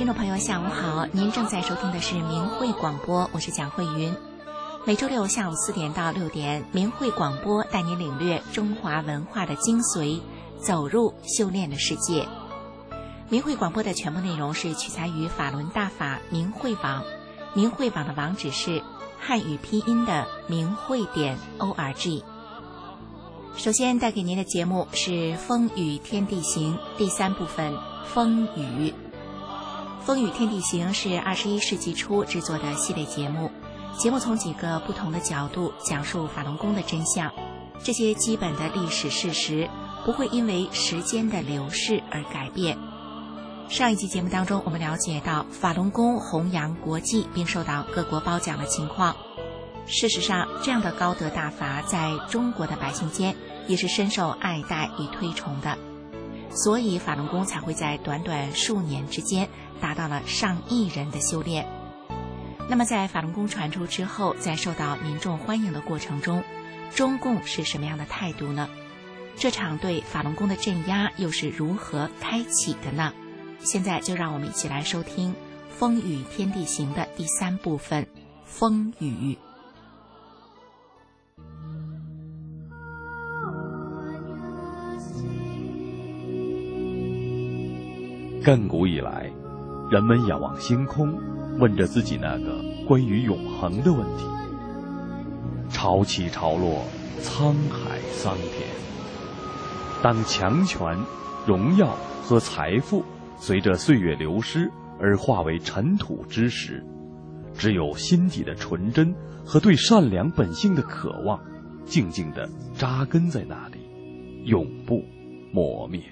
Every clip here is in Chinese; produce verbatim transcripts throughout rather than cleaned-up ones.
听众朋友下午好，您正在收听的是明慧广播，我是蒋慧云。每周六下午四点到六点，明慧广播带您领略中华文化的精髓，走入修炼的世界。明慧广播的全部内容是取材于法轮大法明慧网，明慧网的网址是汉语拼音的明慧点 org。首先带给您的节目是风雨天地行第三部分，风雨。风雨天地行是二十一世纪初制作的系列节目，节目从几个不同的角度讲述法轮功的真相，这些基本的历史事实不会因为时间的流逝而改变。上一集节目当中，我们了解到法轮功弘扬国际并受到各国褒奖的情况。事实上，这样的高德大法在中国的百姓间也是深受爱戴与推崇的，所以法轮功才会在短短数年之间达到了上亿人的修炼。那么在法轮功传出之后，在受到民众欢迎的过程中，中共是什么样的态度呢？这场对法轮功的镇压又是如何开启的呢？现在就让我们一起来收听风雨天地行的第三部分，风雨。 亘古以来，人们仰望星空，问着自己那个关于永恒的问题。潮起潮落，沧海桑田。当强权、荣耀和财富随着岁月流失而化为尘土之时，只有心底的纯真和对善良本性的渴望，静静地扎根在那里，永不磨灭。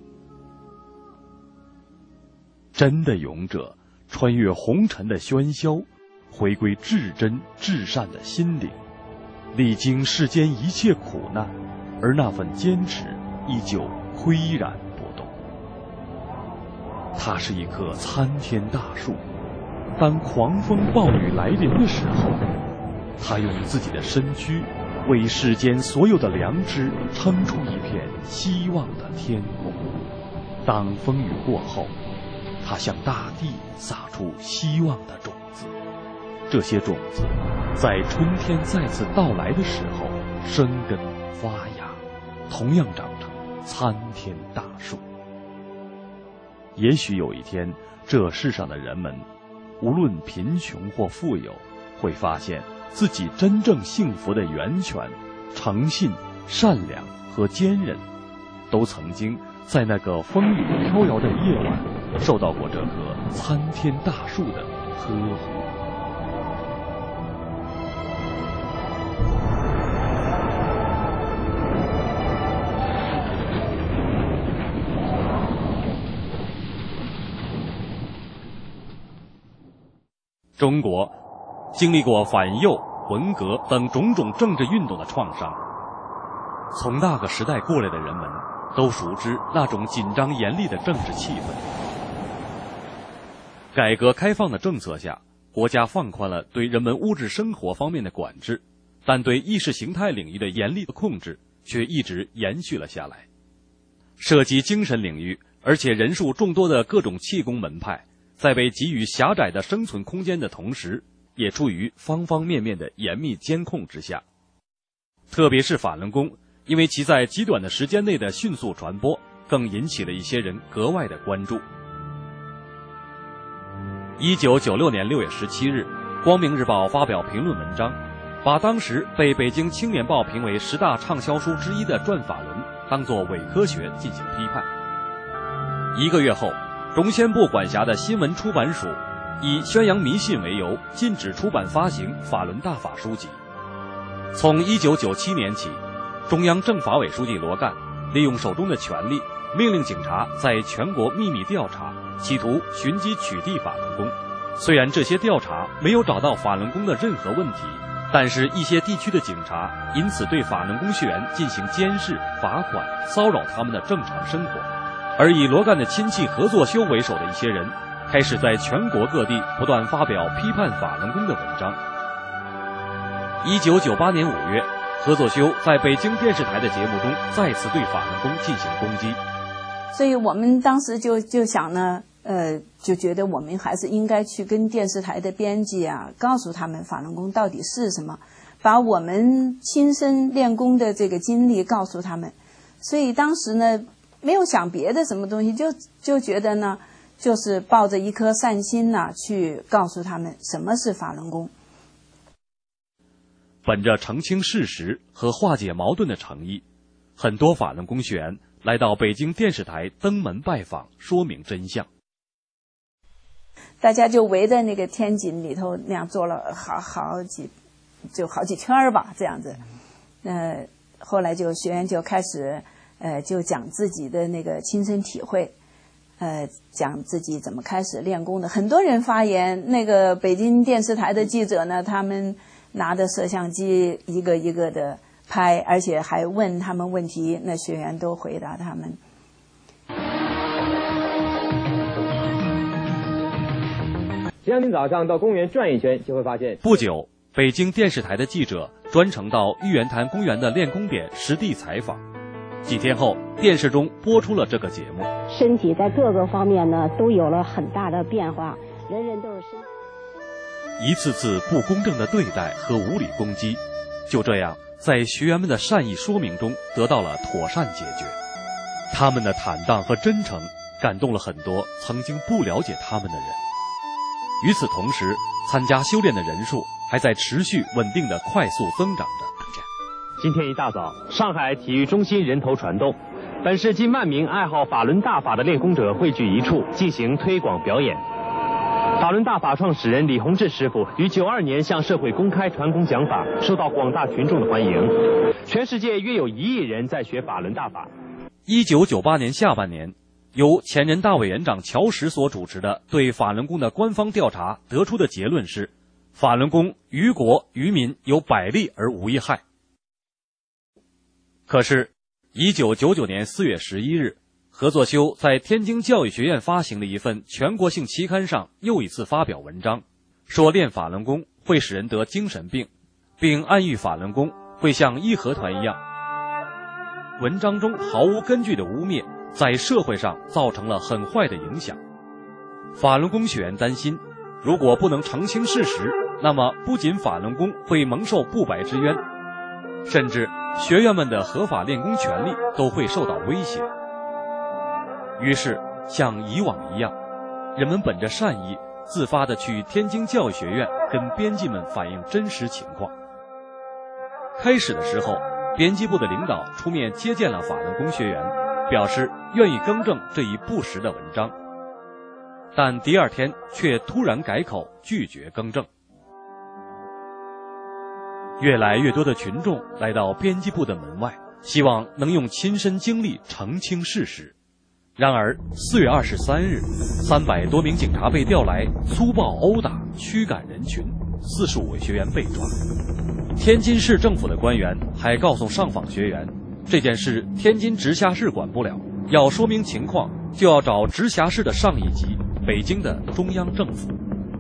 真的勇者穿越红尘的喧嚣，回归至真至善的心灵，历经世间一切苦难，而那份坚持依旧岿然不动。它是一棵参天大树，当狂风暴雨来临的时候，它用自己的身躯为世间所有的良知撑出一片希望的天空。当风雨过后，它向大地撒出希望的种子，这些种子在春天再次到来的时候生根发芽，同样长成参天大树。也许有一天，这世上的人们无论贫穷或富有，会发现自己真正幸福的源泉，诚信、善良和坚韧，都曾经在那个风雨飘摇的夜晚受到过这棵参天大树的呵护。中国经历过反右、文革等种种政治运动的创伤，从那个时代过来的人们都熟知那种紧张严厉的政治气氛。改革开放的政策下，国家放宽了对人们物质生活方面的管制，但对意识形态领域的严厉的控制却一直延续了下来。涉及精神领域而且人数众多的各种气功门派，在被给予狭窄的生存空间的同时，也处于方方面面的严密监控之下。特别是法轮功，因为其在极短的时间内的迅速传播，更引起了一些人格外的关注。一九九六年六月十七日，光明日报发表评论文章，把当时被北京青年报评为十大畅销书之一的《转法轮》当作伪科学进行批判。一个月后，中宣部管辖的新闻出版署以宣扬迷信为由，禁止出版发行法轮大法书籍。从一九九七年起，中央政法委书记罗干利用手中的权力，命令警察在全国秘密调查，企图寻机取缔法轮功。虽然这些调查没有找到法轮功的任何问题，但是一些地区的警察因此对法轮功学员进行监视、罚款、骚扰他们的正常生活。而以罗干的亲戚何作修为首的一些人，开始在全国各地不断发表批判法轮功的文章。一九九八年五月，何作修在北京电视台的节目中再次对法轮功进行攻击。 所以我们当时就就想呢， 呃，就觉得我们还是应该去跟电视台的编辑啊，告诉他们法轮功到底是什么，把我们亲身练功的这个经历告诉他们。所以当时呢，没有想别的什么东西，就就觉得呢，就是抱着一颗善心呢，去告诉他们什么是法轮功。 本着澄清事实和化解矛盾的诚意，很多法轮功学员来到北京电视台登门拜访，说明真相。 大家就围着那个天井里头那样坐了好好几，就好几圈儿吧，这样子。呃，后来就学员就开始，呃，就讲自己的那个亲身体会，呃，讲自己怎么开始练功的。很多人发言，那个北京电视台的记者呢，他们拿着摄像机一个一个的拍，而且还问他们问题，那学员都回答他们。 第二天早上到公园转一圈，就会发现不久，北京电视台的记者专程到玉渊潭公园的练功点实地采访。几天后，电视中播出了这个节目。 身体在各个方面呢都有了很大的变化，人人都是身。 一次次不公正的对待和无理攻击，就这样在学员们的善意说明中得到了妥善解决。他们的坦荡和真诚感动了很多曾经不了解他们的人。与此同时，参加修炼的人数还在持续稳定的快速增长着。 今天一大早，上海体育中心人头攒动，本市近万名爱好法轮大法的练功者汇聚一处进行推广表演。法轮大法创始人李洪志师傅于九二年向社会公开传功讲法，受到广大群众的欢迎。全世界约有一亿人在学法轮大法。 一九九八年下半年，由前人大委员长乔石所主持的对法轮功的官方调查得出的结论是，法轮功于国于民有百利而无一害。可是一九九九年四月十一日，何作修在天津教育学院发行的一份全国性期刊上又一次发表文章，说练法轮功会使人得精神病，并暗喻法轮功会像义和团一样。文章中毫无根据的污蔑在社会上造成了很坏的影响。法轮功学员担心，如果不能澄清事实，那么不仅法轮功会蒙受不白之冤，甚至学员们的合法练功权利都会受到威胁。于是像以往一样，人们本着善意自发地去天津教育学院跟编辑们反映真实情况。开始的时候，编辑部的领导出面接见了法轮功学员，表示愿意更正这一不实的文章，但第二天却突然改口拒绝更正。越来越多的群众来到编辑部的门外，希望能用亲身经历澄清事实。然而四月二十三日，三百多名警察被调来，粗暴殴打驱赶人群，四十五位学员被抓。天津市政府的官员还告诉上访学员，这件事天津直辖市管不了，要说明情况就要找直辖市的上一级，北京的中央政府。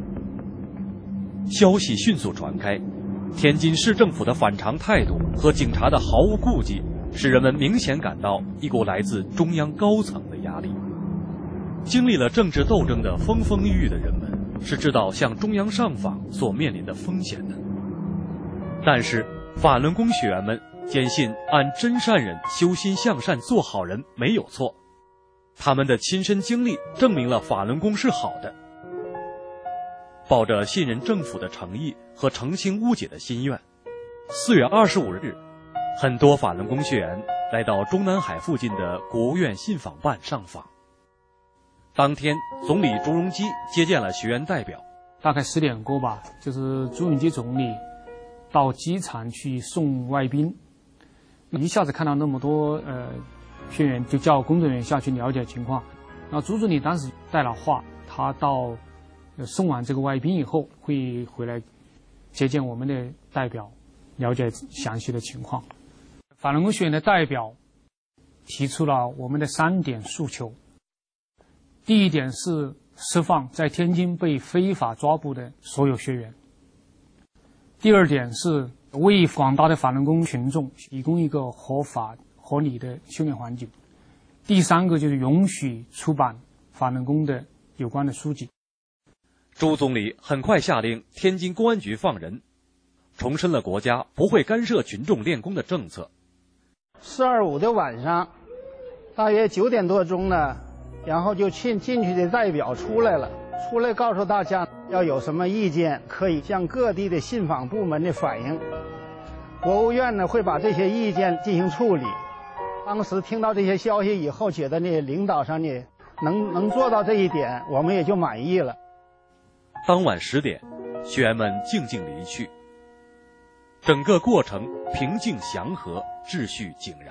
消息迅速传开，天津市政府的反常态度和警察的毫无顾忌，使人们明显感到一股来自中央高层的压力。经历了政治斗争的风风雨雨的人们是知道向中央上访所面临的风险的，但是法轮功学员们坚信按真善忍修心向善做好人没有错，他们的亲身经历证明了法轮功是好的。抱着信任政府的诚意和澄清误解的心愿，四月二十五日，很多法轮功学员来到中南海附近的国务院信访办上访。当天，总理朱镕基接见了学员代表。 大概十点过吧，就是朱镕基总理到机场去送外宾，一下子看到那么多呃学员，就叫工作人员下去了解情况。然后朱总理当时带了话，他到送完这个外宾以后，会回来接见我们的代表，了解详细的情况。法轮功学员的代表提出了我们的三点诉求。第一点是释放在天津被非法抓捕的所有学员。第二点是为广大的法轮功群众提供一个合法合理的修炼环境。第三个就是允许出版法轮功的有关的书籍。 朱总理很快下令天津公安局放人，重申了国家不会干涉群众练功的政策。 四二五的晚上，大约九点多钟呢，然后就进进去的代表出来了，出来告诉大家要有什么意见，可以向各地的信访部门的反映。国务院呢会把这些意见进行处理。当时听到这些消息以后，觉得呢领导上呢能能做到这一点，我们也就满意了。 当晚十点，学员们静静离去，整个过程平静祥和，秩序井然。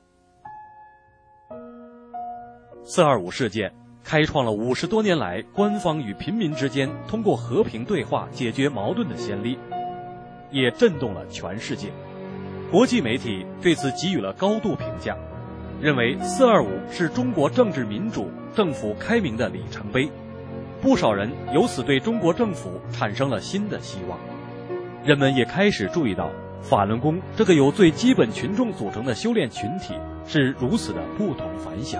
四二五事件开创了五十多年来官方与平民之间通过和平对话解决矛盾的先例，也震动了全世界。国际媒体对此给予了高度评价，认为四二五是中国政治民主、政府开明的里程碑。不少人由此对中国政府产生了新的希望。人们也开始注意到，法轮功这个由最基本群众组成的修炼群体是如此的不同凡响。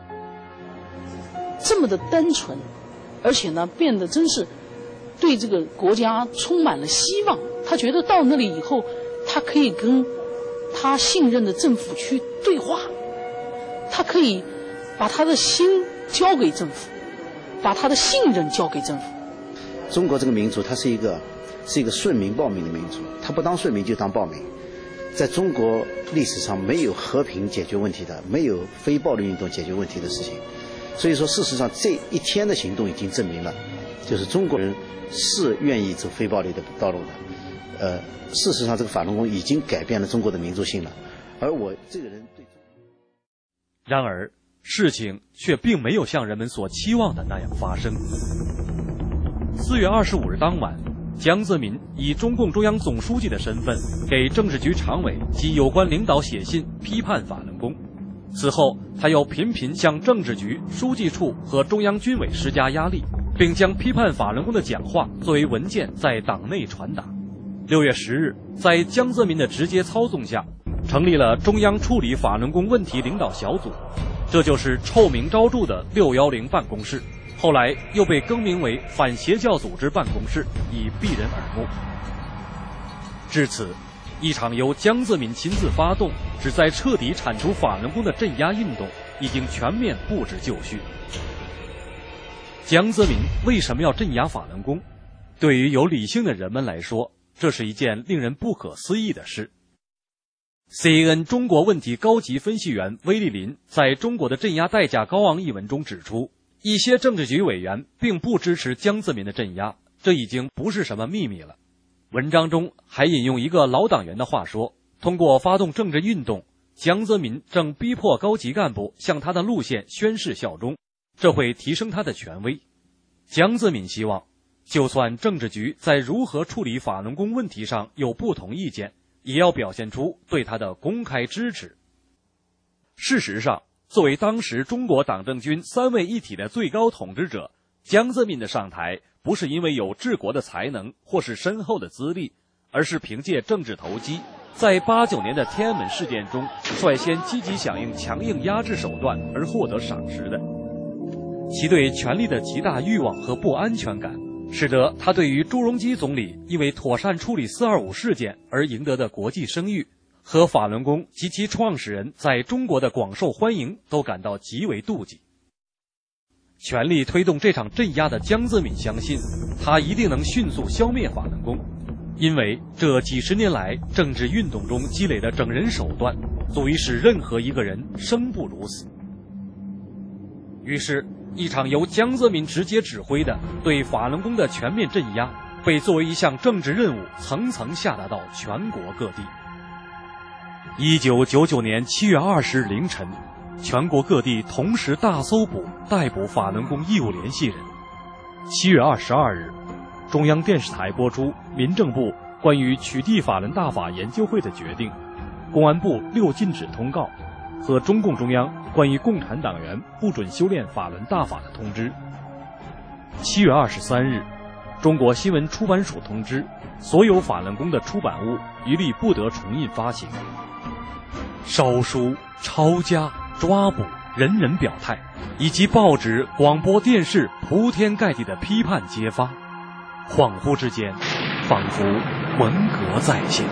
这么的单纯，而且呢，变得真是对这个国家充满了希望。他觉得到那里以后，他可以跟他信任的政府去对话，他可以把他的心交给政府，把他的信任交给政府。 中国这个民族，它是一个是一个顺民暴民的民族，它不当顺民就当暴民。在中国历史上，没有和平解决问题的，没有非暴力运动解决问题的事情。所以说，事实上这一天的行动已经证明了，就是中国人是愿意走非暴力的道路的。呃，事实上，这个法轮功已经改变了中国的民族性了。而我这个人对。 然而，事情却并没有像人们所期望的那样发生。四月二十五日当晚，江泽民以中共中央总书记的身份给政治局常委及有关领导写信批判法轮功。此后，他又频频向政治局、书记处和中央军委施加压力，并将批判法轮功的讲话作为文件在党内传达。六月十日，在江泽民的直接操纵下，成立了中央处理法轮功问题领导小组，这就是臭名昭著的六一零办公室，后来又被更名为反邪教组织办公室，以避人耳目。至此，一场由江泽民亲自发动，旨在彻底铲除法轮功的镇压运动已经全面布置就绪。江泽民为什么要镇压法轮功？对于有理性的人们来说，这是一件令人不可思议的事。C N N 中国问题高级分析员威利林在中国的镇压代价高昂一文中指出，一些政治局委员并不支持江泽民的镇压，这已经不是什么秘密了。文章中还引用一个老党员的话说，通过发动政治运动，江泽民正逼迫高级干部向他的路线宣誓效忠，这会提升他的权威。江泽民希望，就算政治局在如何处理法轮功问题上有不同意见，也要表现出对他的公开支持。事实上，作为当时中国党政军三位一体的最高统治者，江泽民的上台不是因为有治国的才能或是深厚的资历，而是凭借政治投机，在八九年的天安门事件中率先积极响应强硬压制手段而获得赏识的。其对权力的极大欲望和不安全感，使得他对于朱镕基总理因为妥善处理四二五事件而赢得的国际声誉，和法轮功及其创始人在中国的广受欢迎都感到极为妒忌。全力推动这场镇压的江泽民相信，他一定能迅速消灭法轮功，因为这几十年来政治运动中积累的整人手段，足以使任何一个人生不如死。于是，一场由江泽民直接指挥的对法轮功的全面镇压，被作为一项政治任务层层下达到全国各地。一九九九年七月二十日凌晨，全国各地同时大搜捕、逮捕法轮功义务联系人。七月二十二日，中央电视台播出民政部关于取缔法轮大法研究会的决定，公安部六禁止通告和中共中央关于共产党员不准修炼法轮大法的通知。七月二十三日，中国新闻出版署通知，所有法轮功的出版物一律不得重印发行。烧书、抄家、抓捕、 人人表态，以及报纸、广播电视铺天盖地的批判揭发，恍惚之间，仿佛文革再现。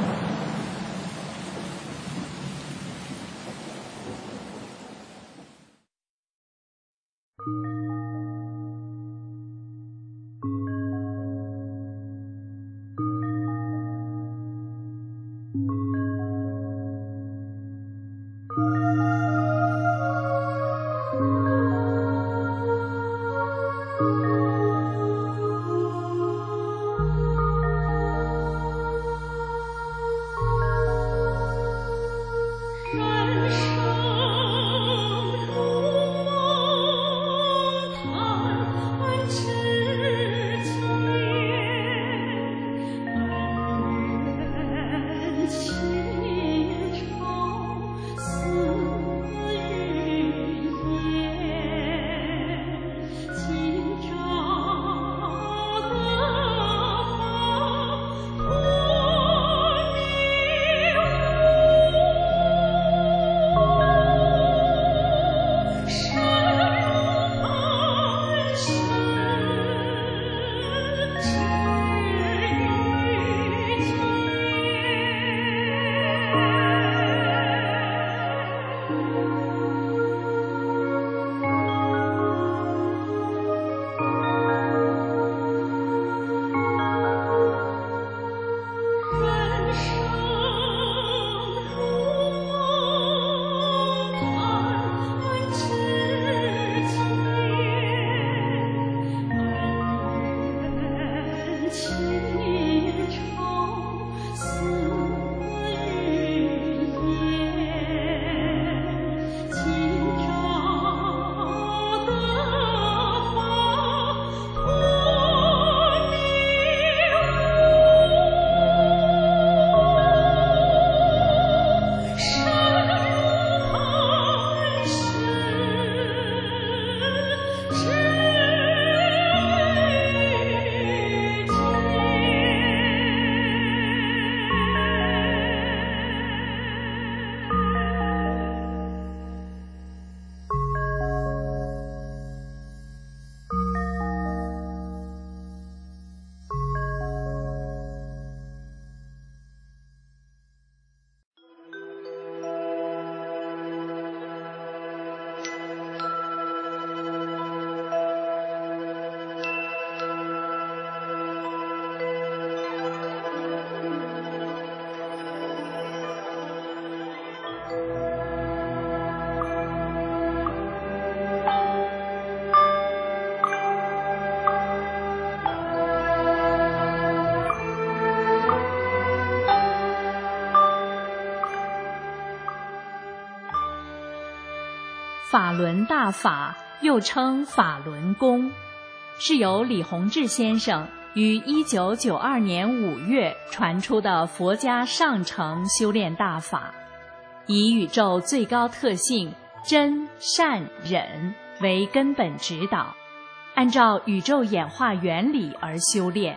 法轮大法又称法轮功，是由李洪志先生于一九九二年五月传出的佛家上乘修炼大法，以宇宙最高特性真善忍为根本指导，按照宇宙演化原理而修炼。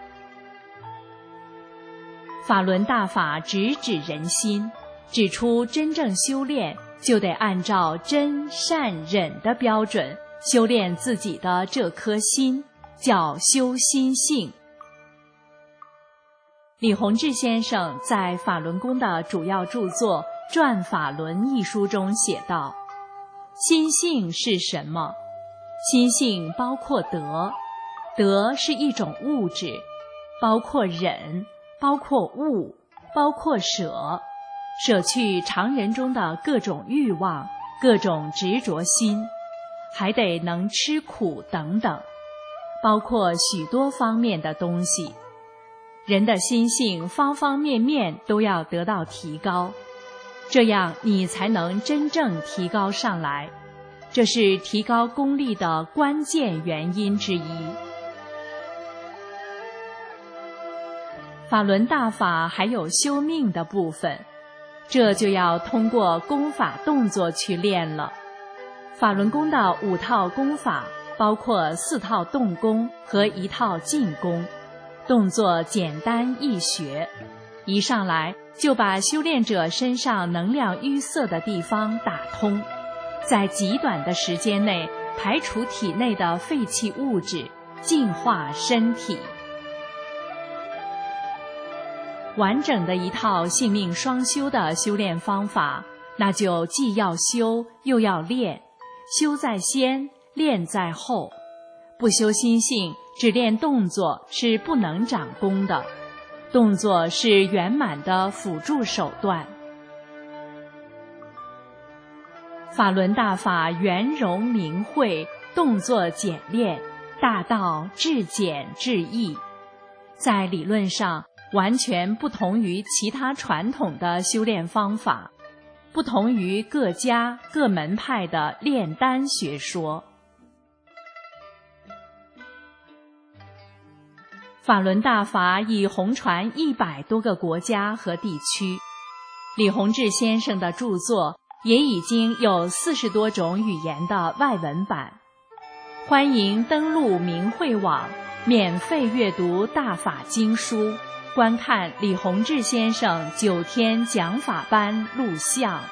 法轮大法直指人心，指出真正修炼就得按照真善忍的标准修炼自己的这颗心，叫修心性。李洪志先生在法轮功的主要著作《转法轮》一书中写道：心性是什么？心性包括德，德是一种物质，包括忍，包括悟，包括舍，舍去常人中的各种欲望，各种执着心，还得能吃苦等等，包括许多方面的东西。人的心性方方面面都要得到提高，这样你才能真正提高上来，这是提高功力的关键原因之一。法轮大法还有修命的部分，这就要通过功法动作去练了。法轮功的五套功法包括四套动功和一套静功，动作简单易学，一上来就把修炼者身上能量淤塞的地方打通， 在极短的时间内排除体内的废弃物质，净化身体。完整的一套性命双修的修炼方法，那就既要修又要练，修在先，练在后。不修心性，只练动作是不能长功的，动作是圆满的辅助手段。法轮大法圆融明慧，动作简练，大道至简至易，在理论上完全不同于其他传统的修炼方法，不同于各家各门派的炼丹学说。法轮大法已红传一百多个国家和地区，李洪志先生的著作也已经有四十多种语言的外文版。欢迎登录明慧网，免费阅读大法经书，观看李洪志先生九天讲法班录像。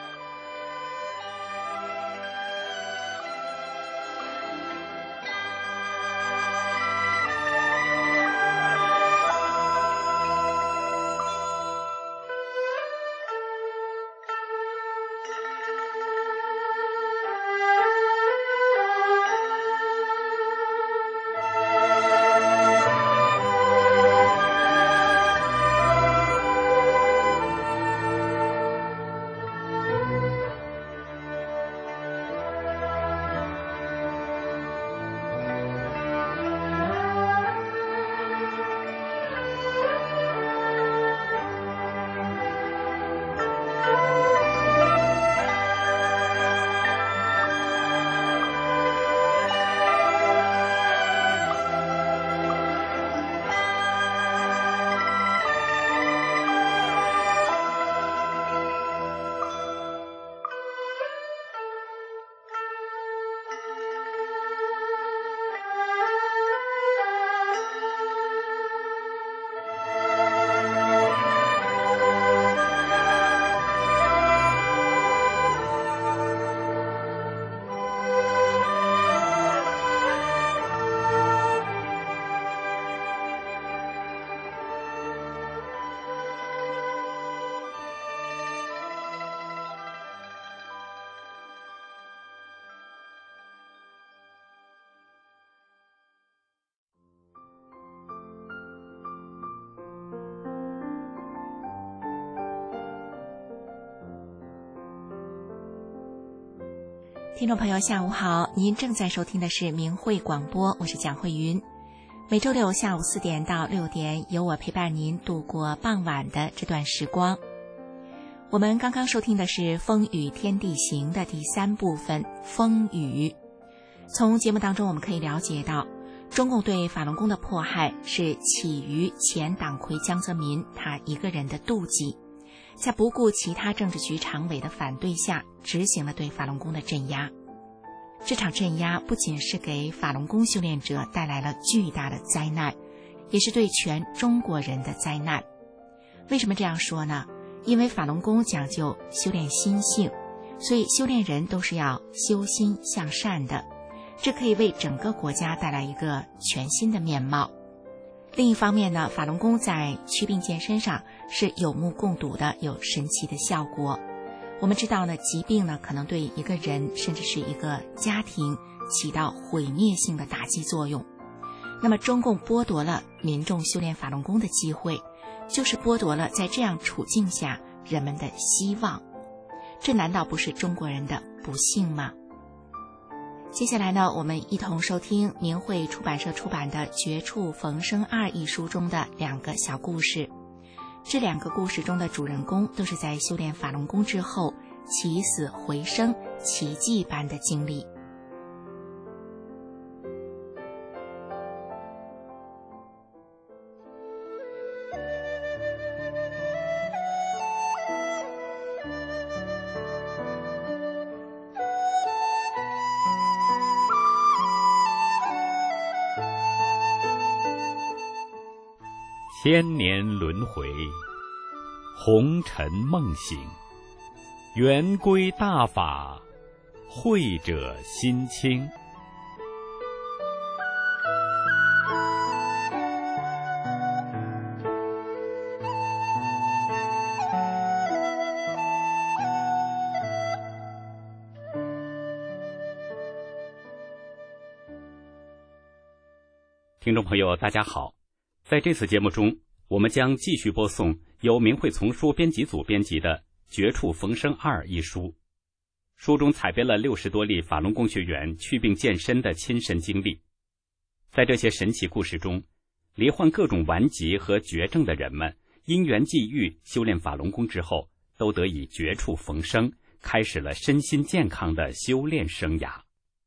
听众朋友下午好，您正在收听的是明慧广播，我是蒋慧云。每周六下午四点到六点，由我陪伴您度过傍晚的这段时光。我们刚刚收听的是《风雨天地行》的第三部分风雨。从节目当中我们可以了解到，中共对法轮功的迫害是起于前党魁江泽民他一个人的妒忌，在不顾其他政治局常委的反对下，执行了对法轮功的镇压。这场镇压不仅是给法轮功修炼者带来了巨大的灾难，也是对全中国人的灾难。为什么这样说呢？因为法轮功讲究修炼心性，所以修炼人都是要修心向善的，这可以为整个国家带来一个全新的面貌。另一方面呢，法轮功在祛病健身上是有目共睹的，有神奇的效果。我们知道呢，疾病呢可能对一个人甚至是一个家庭起到毁灭性的打击作用。那么中共剥夺了民众修炼法轮功的机会，就是剥夺了在这样处境下人们的希望。这难道不是中国人的不幸吗？接下来呢，我们一同收听明慧出版社出版的《绝处逢生二》一书中的两个小故事。这两个故事中的主人公都是在修炼法轮功之后起死回生、奇迹般的经历。 千年轮回，红尘梦醒，圆规大法， 慧者心清。听众朋友大家好，在这次节目中，我们将继续播送由明慧丛书编辑组编辑的《绝处逢生二》一书。书中采编了六十多例法轮功学员祛病健身的亲身经历。在这些神奇故事中，罹患各种顽疾和绝症的人们因缘际遇修炼法轮功之后，都得以绝处逢生，开始了身心健康的修炼生涯。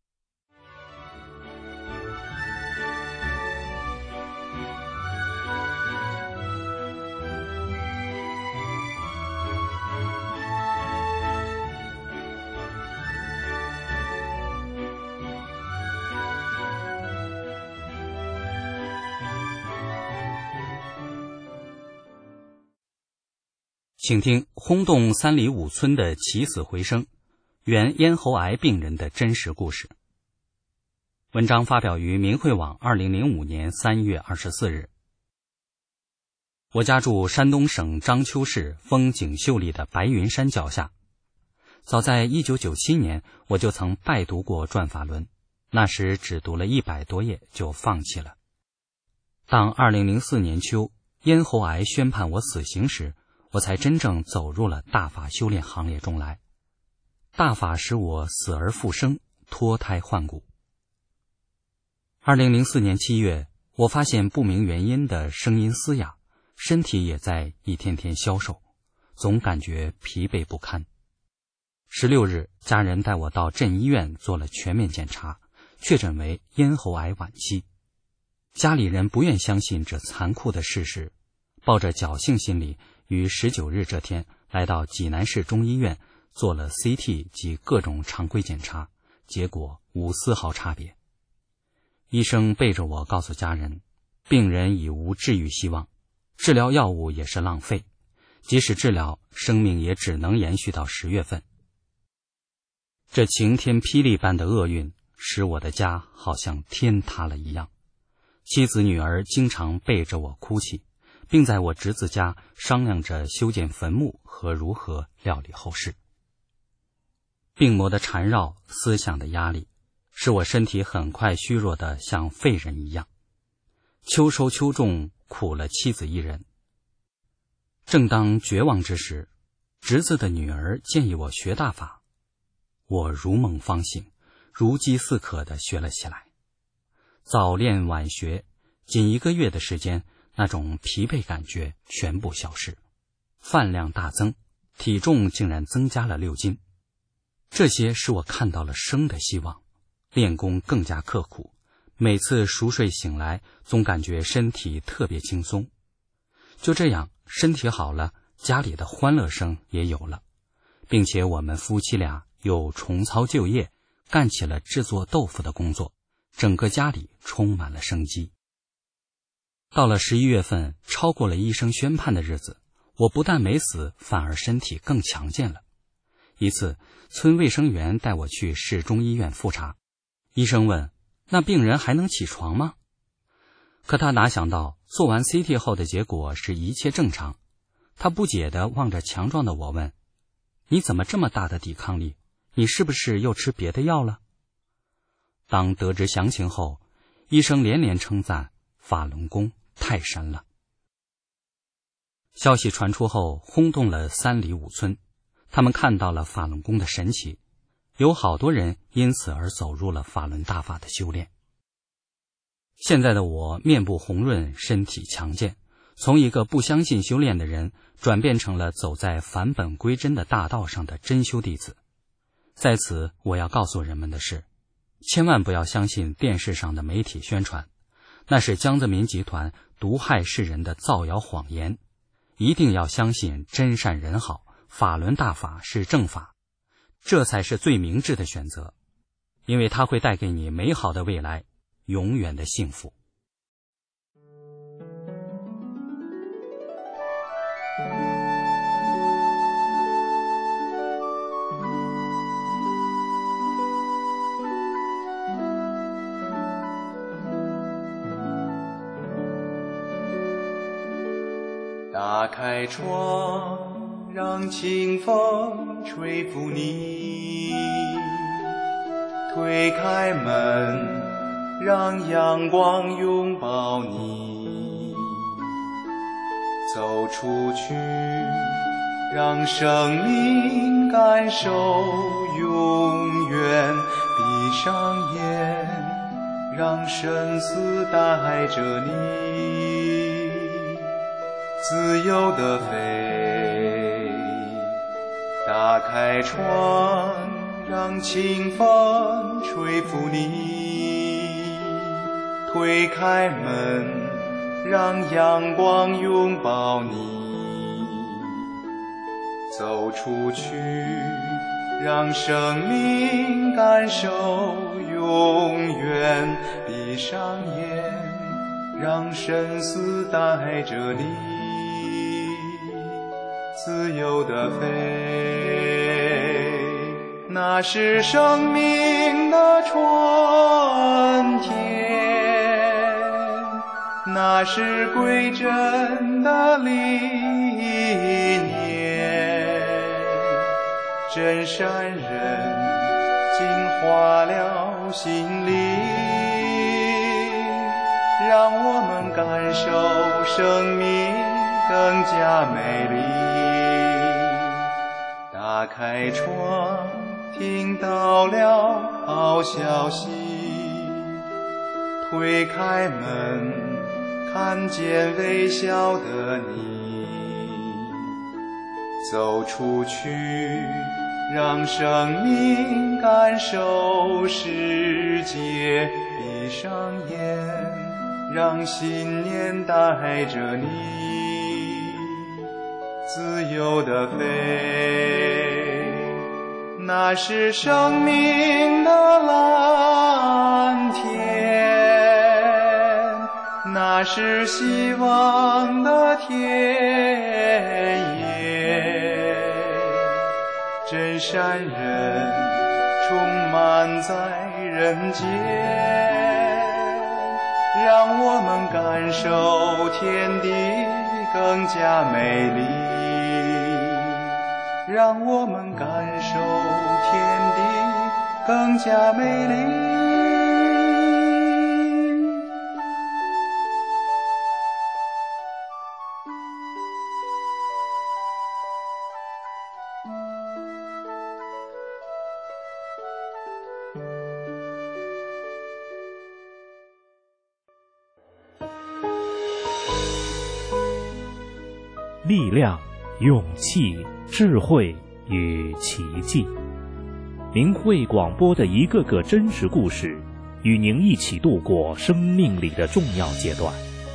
请听轰动三里五村的起死回生，原咽喉癌病人的真实故事。文章发表于明慧网二零零五年三月二十四日。我家住山东省章丘市风景秀丽的白云山脚下。早在一九九七年，我就曾拜读过转法轮，那时只读了一百多页就放弃了。当二零零四年秋，咽喉癌宣判我死刑时，我才真正走入了大法修炼行列中来。大法使我死而复生，脱胎换骨。二零零四年七月，我发现不明原因的声音嘶哑，身体也在一天天消瘦，总感觉疲惫不堪。十六日，家人带我到镇医院做了全面检查，确诊为咽喉癌晚期。家里人不愿相信这残酷的事实，抱着侥幸心理，于十九日这天来到济南市中医院做了 C T 及各种常规检查，结果无丝毫差别。医生背着我告诉家人，病人已无治愈希望，治疗药物也是浪费，即使治疗，生命也只能延续到十月份。这晴天霹雳般的厄运使我的家好像天塌了一样，妻子女儿经常背着我哭泣，并在我侄子家商量着修建坟墓和如何料理后事。病魔的缠绕，思想的压力，使我身体很快虚弱得像废人一样。秋收秋种，苦了妻子一人。正当绝望之时，侄子的女儿建议我学大法，我如梦方醒，如饥似渴地学了起来。早练晚学，仅一个月的时间，那种疲惫感觉全部消失，饭量大增，体重竟然增加了六斤。这些使我看到了生的希望，练功更加刻苦，每次熟睡醒来，总感觉身体特别轻松。就这样，身体好了，家里的欢乐声也有了，并且我们夫妻俩又重操旧业，干起了制作豆腐的工作，整个家里充满了生机。到了十一月份，超过了医生宣判的日子，我不但没死，反而身体更强健了。一次，村卫生员带我去市中医院复查，医生问：“那病人还能起床吗？”可他哪想到，做完 C T 后的结果是一切正常。他不解地望着强壮的我问：“你怎么这么大的抵抗力？你是不是又吃别的药了？”当得知详情后，医生连连称赞法轮功太神了。消息传出后，轰动了三里五村，他们看到了法轮功的神奇，有好多人因此而走入了法轮大法的修炼。现在的我面部红润，身体强健，从一个不相信修炼的人转变成了走在返本归真的大道上的真修弟子。在此，我要告诉人们的是，千万不要相信电视上的媒体宣传，那是江泽民集团毒害世人的造谣谎言。一定要相信真善人好，法轮大法是正法，这才是最明智的选择，因为它会带给你美好的未来，永远的幸福。 打开窗，让清风吹拂你，推开门，让阳光拥抱你，走出去，让生命感受永远，闭上眼，让生死带着你自由地飞。打开窗，让清风吹拂你，推开门，让阳光拥抱你，走出去，让生命感受永远，闭上眼，让生死带着你自由地飞。那是生命的春天，那是归真的理念，真善人净化了心灵，让我们感受生命更加美丽。打开窗，听到了好消息，推开门，看见微笑的你，走出去，让生命感受世界，闭上眼，让信念带着你自由地飞。那是生命的蓝天，那是希望的田野，真善人充满在人间，让我们感受天地更加美丽，让我们感受天地更加美丽。 力量、勇气、智慧与奇迹。明慧广播的一个个真实故事，与您一起度过生命里的重要阶段。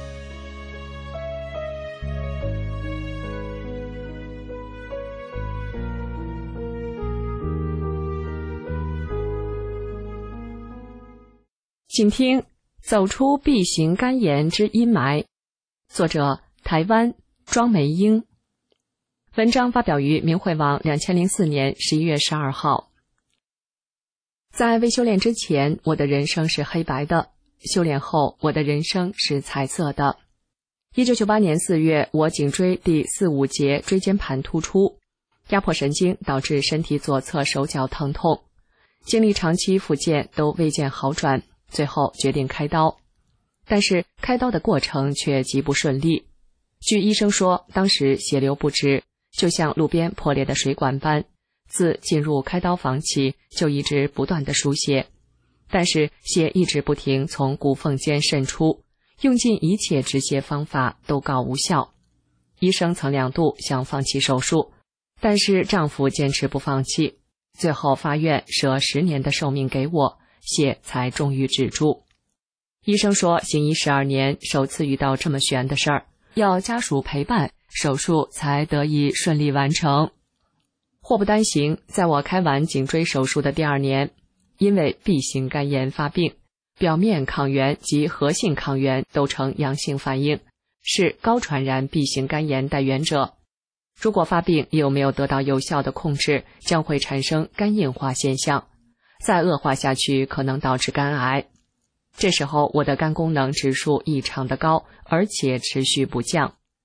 请听《走出 B 型肝炎之阴霾》，作者台湾庄梅英。文章发表于明慧网二零零四年十一月十二号。在未修炼之前，我的人生是黑白的；修炼后，我的人生是彩色的。一九九八年四月，我颈椎第四五节椎间盘突出，压迫神经导致身体左侧手脚疼痛，经历长期复健都未见好转，最后决定开刀。但是开刀的过程却极不顺利。据医生说，当时血流不止，就像路边破裂的水管般，自进入开刀房起就一直不断的输血，但是血一直不停从骨缝间渗出，用尽一切止血方法都告无效。医生曾两度想放弃手术，但是丈夫坚持不放弃，最后发愿舍十年的寿命给我，血才终于止住。医生说，行医十二年，首次遇到这么悬的事儿，要家属陪伴，手术才得以顺利完成。祸不单行，在我开完颈椎手术的第二年，因为 B 型肝炎发病，表面抗原及核性抗原都呈阳性反应，是高传染 B 型肝炎带原者。如果发病又没有得到有效的控制，将会产生肝硬化现象，再恶化下去可能导致肝癌。这时候我的肝功能指数异常的高，而且持续不降。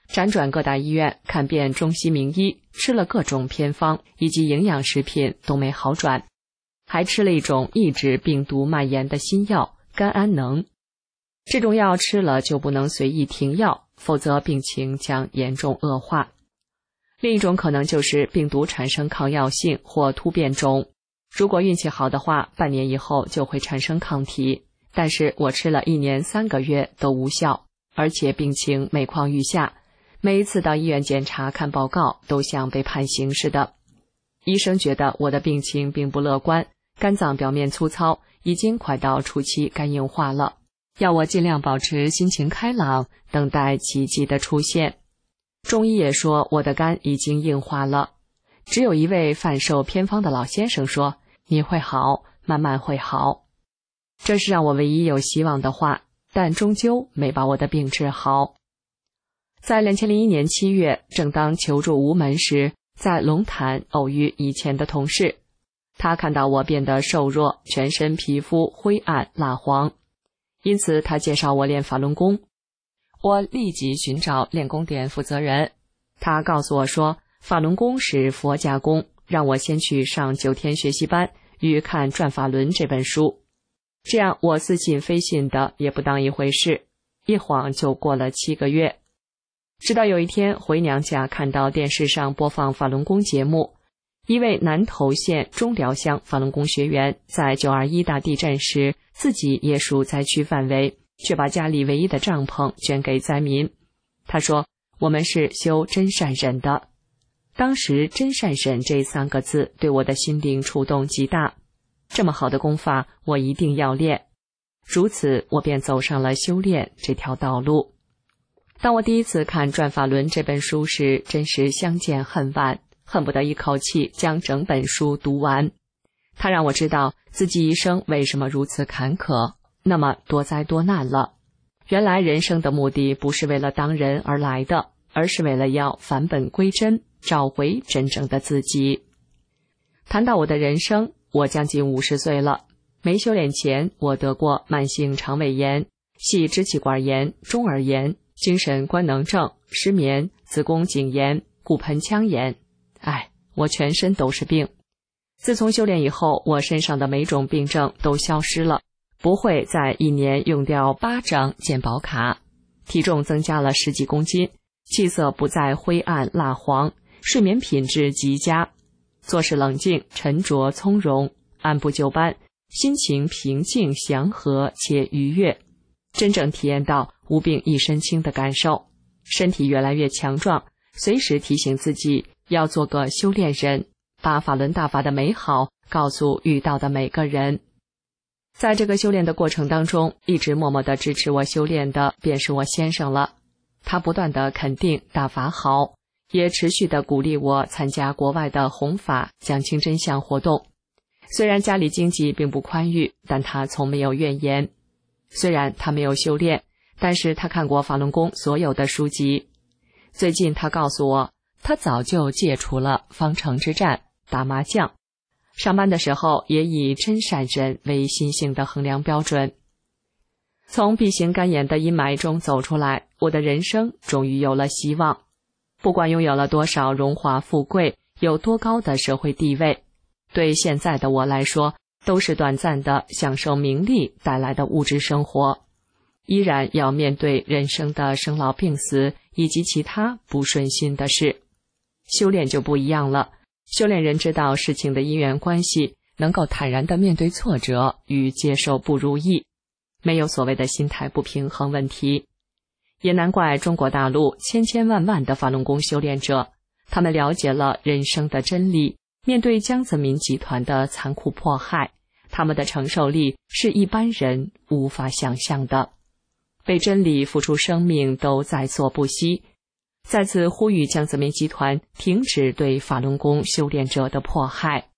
辗转各大医院，看遍中西名医，吃了各种偏方以及营养食品都没好转，还吃了一种抑制病毒蔓延的新药甘安能。这种药吃了就不能随意停药，否则病情将严重恶化。另一种可能就是病毒产生抗药性或突变种，如果运气好的话，半年以后就会产生抗体。但是我吃了一年三个月都无效，而且病情每况愈下，每一次到医院检查看报告都像被判刑似的。医生觉得我的病情并不乐观，肝脏表面粗糙，已经快到初期肝硬化了，要我尽量保持心情开朗，等待奇迹的出现。中医也说我的肝已经硬化了，只有一位贩售偏方的老先生说，你会好，慢慢会好。这是让我唯一有希望的话，但终究没把我的病治好。在二零零一年七月，正当求助无门时，在龙潭偶遇以前的同事，他看到我变得瘦弱，全身皮肤灰暗蜡黄，因此他介绍我练法轮功。我立即寻找练功点负责人，他告诉我说，法轮功是佛家功，让我先去上九天学习班与看《转法轮》这本书。这样我似信非信的也不当一回事，一晃就过了七个月。直到有一天回娘家，看到电视上播放法轮功节目，一位南投县中寮乡法轮功学员在九二一大地震时，自己也属灾区范围，却把家里唯一的帐篷捐给灾民。他说，我们是修真善忍的。当时真善忍这三个字对我的心灵触动极大，这么好的功法我一定要练。如此我便走上了修炼这条道路。当我第一次看《转法轮》这本书时，真是相见恨晚，恨不得一口气将整本书读完。它让我知道自己一生为什么如此坎坷，那么多灾多难了。原来人生的目的不是为了当人而来的，而是为了要返本归真，找回真正的自己。谈到我的人生，我将近五十岁了。没修炼前，我得过慢性肠胃炎、系支气管炎、中耳炎、精神官能症、失眠、子宫颈炎、骨盆腔炎。哎，我全身都是病。自从修炼以后，我身上的每种病症都消失了，不会再一年用掉八张健保卡，体重增加了十几公斤，气色不再灰暗蜡黄，睡眠品质极佳，做事冷静沉着从容，按部就班，心情平静祥和且愉悦，真正体验到无病一身轻的感受，身体越来越强壮，随时提醒自己要做个修炼人，把法轮大法的美好告诉遇到的每个人。在这个修炼的过程当中，一直默默地支持我修炼的便是我先生了。他不断地肯定大法好，也持续地鼓励我参加国外的弘法讲清真相活动。虽然家里经济并不宽裕，但他从没有怨言。虽然他没有修炼，但是他看过法轮功所有的书籍。最近他告诉我，他早就戒除了方城之战、打麻将，上班的时候也以真善忍为心性的衡量标准。从 B 型肝炎的阴霾中走出来，我的人生终于有了希望。不管拥有了多少荣华富贵，有多高的社会地位，对现在的我来说，都是短暂的享受名利带来的物质生活，依然要面对人生的生老病死以及其他不顺心的事。修炼就不一样了，修炼人知道事情的因缘关系，能够坦然地面对挫折与接受不如意，没有所谓的心态不平衡问题。也难怪中国大陆千千万万的法轮功修炼者，他们了解了人生的真理，面对江泽民集团的残酷迫害，他们的承受力是一般人无法想象的，为真理付出生命都在所不惜。再次呼吁江泽民集团停止对法轮功修炼者的迫害。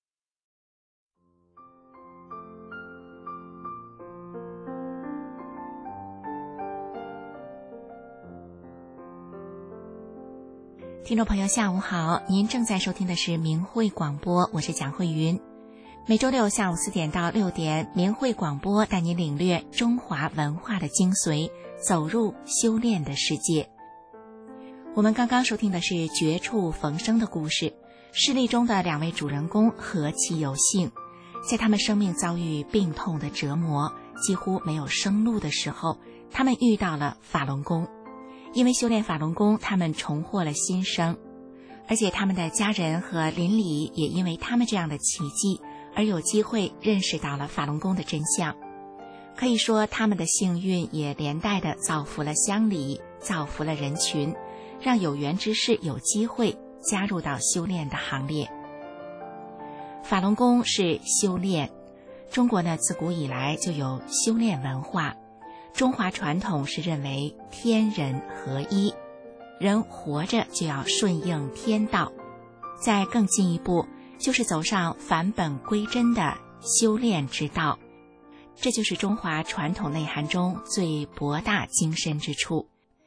听众朋友下午好，您正在收听的是明慧广播，我是蒋慧云。每周六下午四点到六点，明慧广播带您领略中华文化的精髓，走入修炼的世界。我我们刚刚收听的是绝处逢生的故事，事例中的两位主人公何其有幸，在他们生命遭遇病痛的折磨，几乎没有生路的时候，他们遇到了法轮功。因为修炼法轮功，他们重获了新生，而且他们的家人和邻里也因为他们这样的奇迹而有机会认识到了法轮功的真相。可以说他们的幸运也连带的造福了乡里，造福了人群，让有缘之士有机会加入到修炼的行列。法轮功是修炼，中国呢自古以来就有修炼文化。中华传统是认为天人合一，人活着就要顺应天道，再更进一步就是走上返本归真的修炼之道，这就是中华传统内涵中最博大精深之处。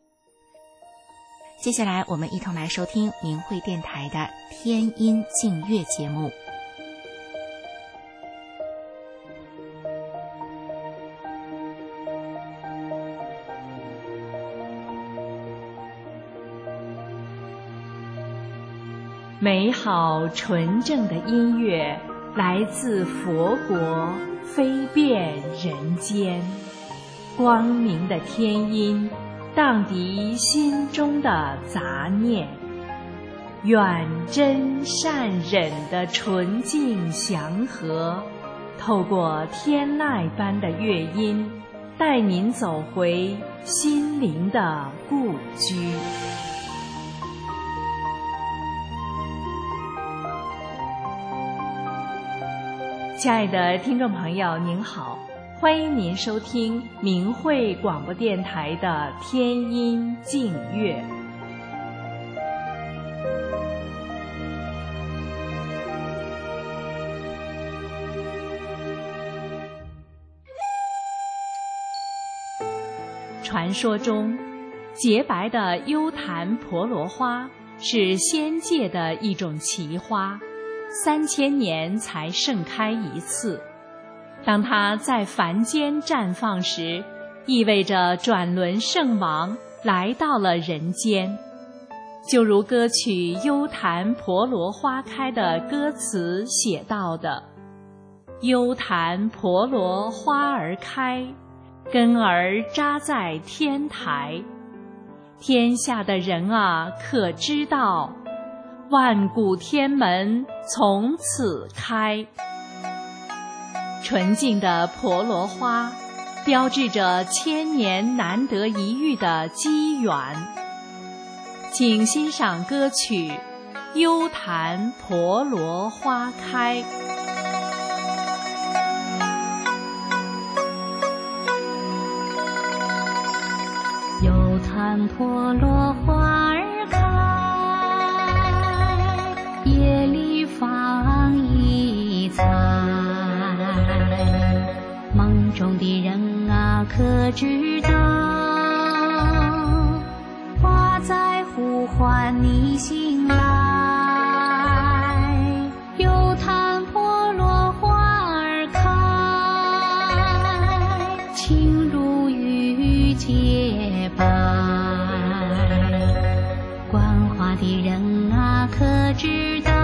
接下来我们一同来收听明慧电台的天音净乐节目。 美好纯正的音乐来自佛国，飞遍人间。光明的天音荡涤心中的杂念，愿真善忍的纯净祥和，透过天籁般的乐音，带您走回心灵的故居。亲爱的听众朋友您好，欢迎您收听明慧广播电台的天音净乐。传说中，洁白的幽檀婆罗花是仙界的一种奇花，三千年才盛开一次。当它在凡间绽放时，意味着转轮圣王来到了人间。就如歌曲《幽檀婆罗花开》的歌词写到的：幽檀婆罗花儿开，根儿扎在天台。天下的人啊，可知道万古天门从此开。纯净的婆罗花标志着千年难得一遇的机缘。请欣赏歌曲《幽檀婆罗花开》。 幽檀婆罗花儿开，夜里放一彩，梦中的人啊可知道，花在呼唤你醒来。幽檀婆罗花儿开，情如玉洁白，观花的人啊可知道，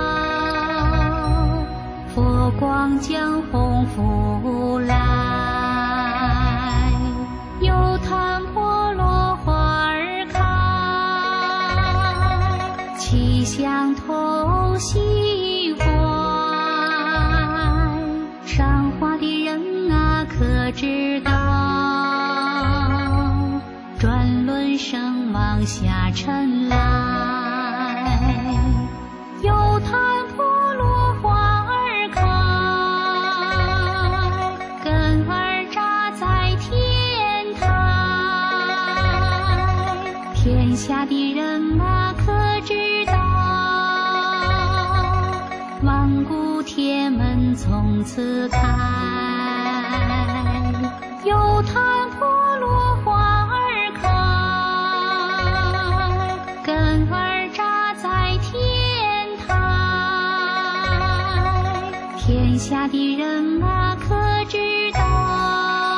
佛光将红拂来。幽檀婆罗花儿开，气香透心怀，赏花的人啊可知道，转轮圣王下尘来。幽檀婆罗花儿开，根儿扎在天台。天下的人啊可知道，万古天门从此开。幽檀婆罗花儿开，根儿扎在天台。天下的人啊可知道，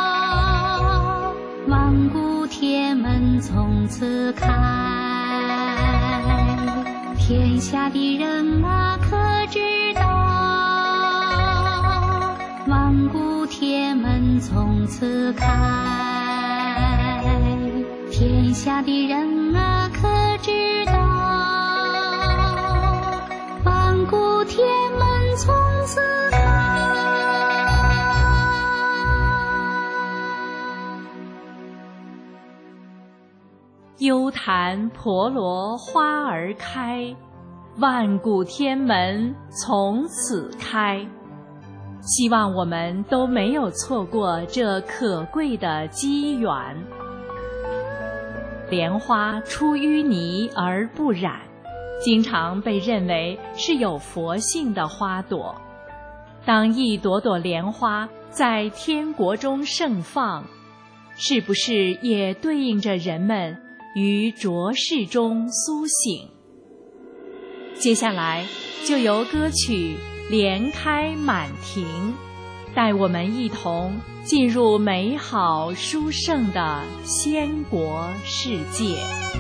万古天门从此开。 天下的人啊，可知道，万古铁门从此开。天下的人啊，可知道，万古铁门从此开。 幽檀婆罗花儿开，万古天门从此开。希望我们都没有错过这可贵的机缘。莲花出淤泥而不染，经常被认为是有佛性的花朵。当一朵朵莲花在天国中盛放，是不是也对应着人们于浊世中苏醒？接下来就由歌曲《莲开满庭》带我们一同进入美好殊胜的仙国世界。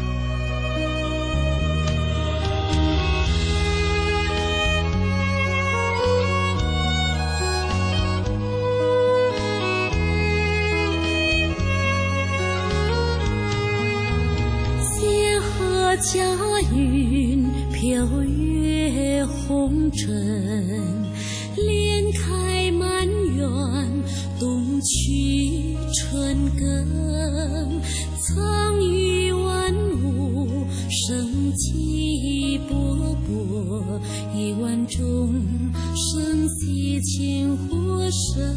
仙鹤驾云飘越红尘，莲开满园冬去春耕，藏于万物生机勃勃，一万众生息情活生，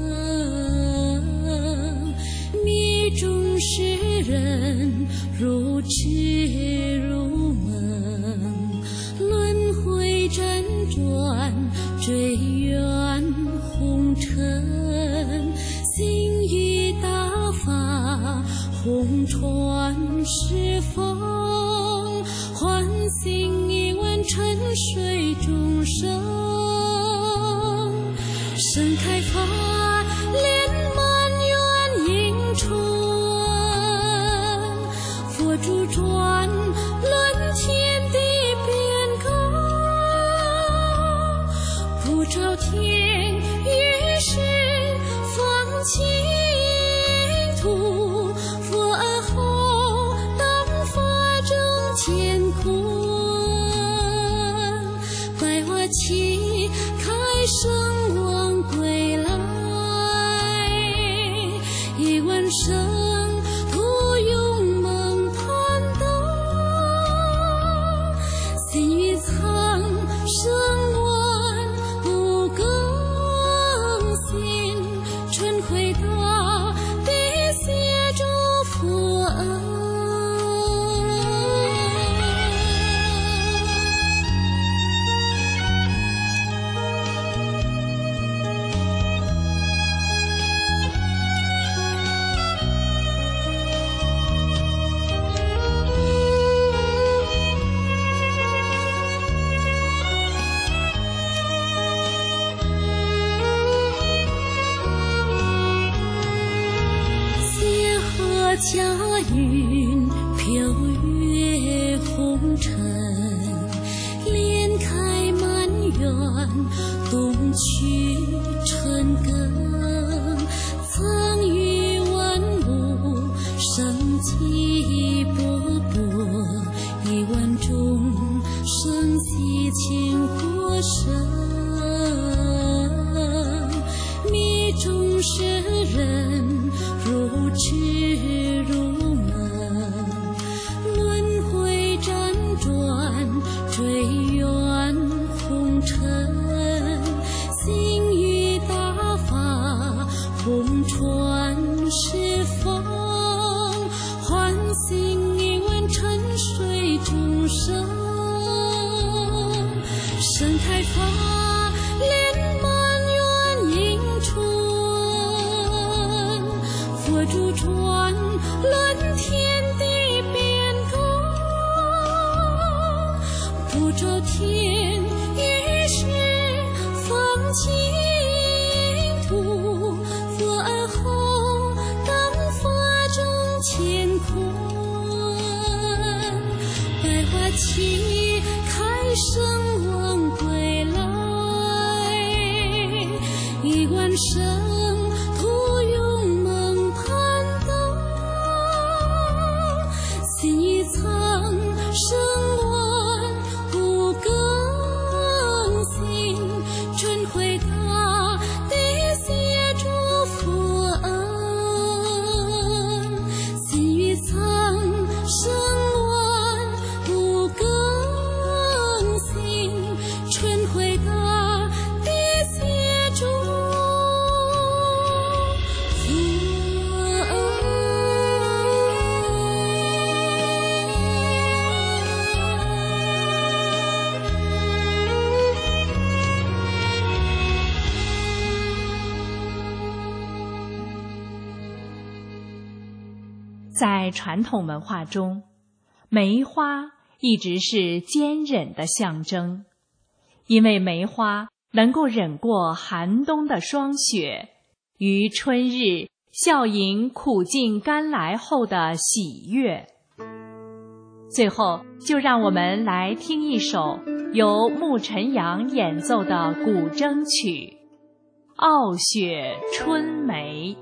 迷中世人如痴如梦，轮回辗转追远红尘，心于大法红传是风，唤醒一万沉睡众生，盛开法莲满园迎春，佛主转论天地变更，不照天于是放净土，佛而后当法正乾坤，百花齐开声望归来，一万生徒永梦攀登，心于苍生乱不更新，春回大地谢诸佛恩。仙鹤驾云飘越红尘，莲开满园冬去春耕，藏于万物生机勃勃，一万众生息情活生，迷中世人如痴如梦，轮回辗转追远红尘，心于大法红传是风，唤醒一万沉睡众生，盛开法莲满园迎春，佛主转论天地变更，不照天于是放净土，佛而后当法正乾坤，百花齐开在传统文化中，梅花一直是坚忍的象征，因为梅花能够忍过寒冬的霜雪，于春日笑迎苦尽甘来后的喜悦。最后，就让我们来听一首由穆晨阳演奏的古筝曲《傲雪春梅》。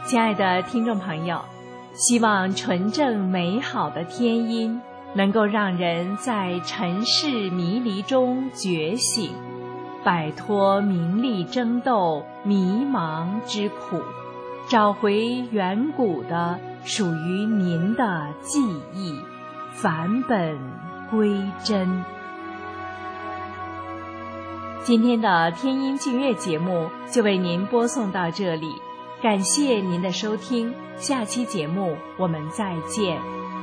亲爱的听众朋友，希望纯正美好的天音能够让人在尘世迷离中觉醒，摆脱名利争斗、迷茫之苦，找回远古的属于您的记忆，返本归真。今天的天音净月节目就为您播送到这里，感谢您的收听，下期节目我们再见。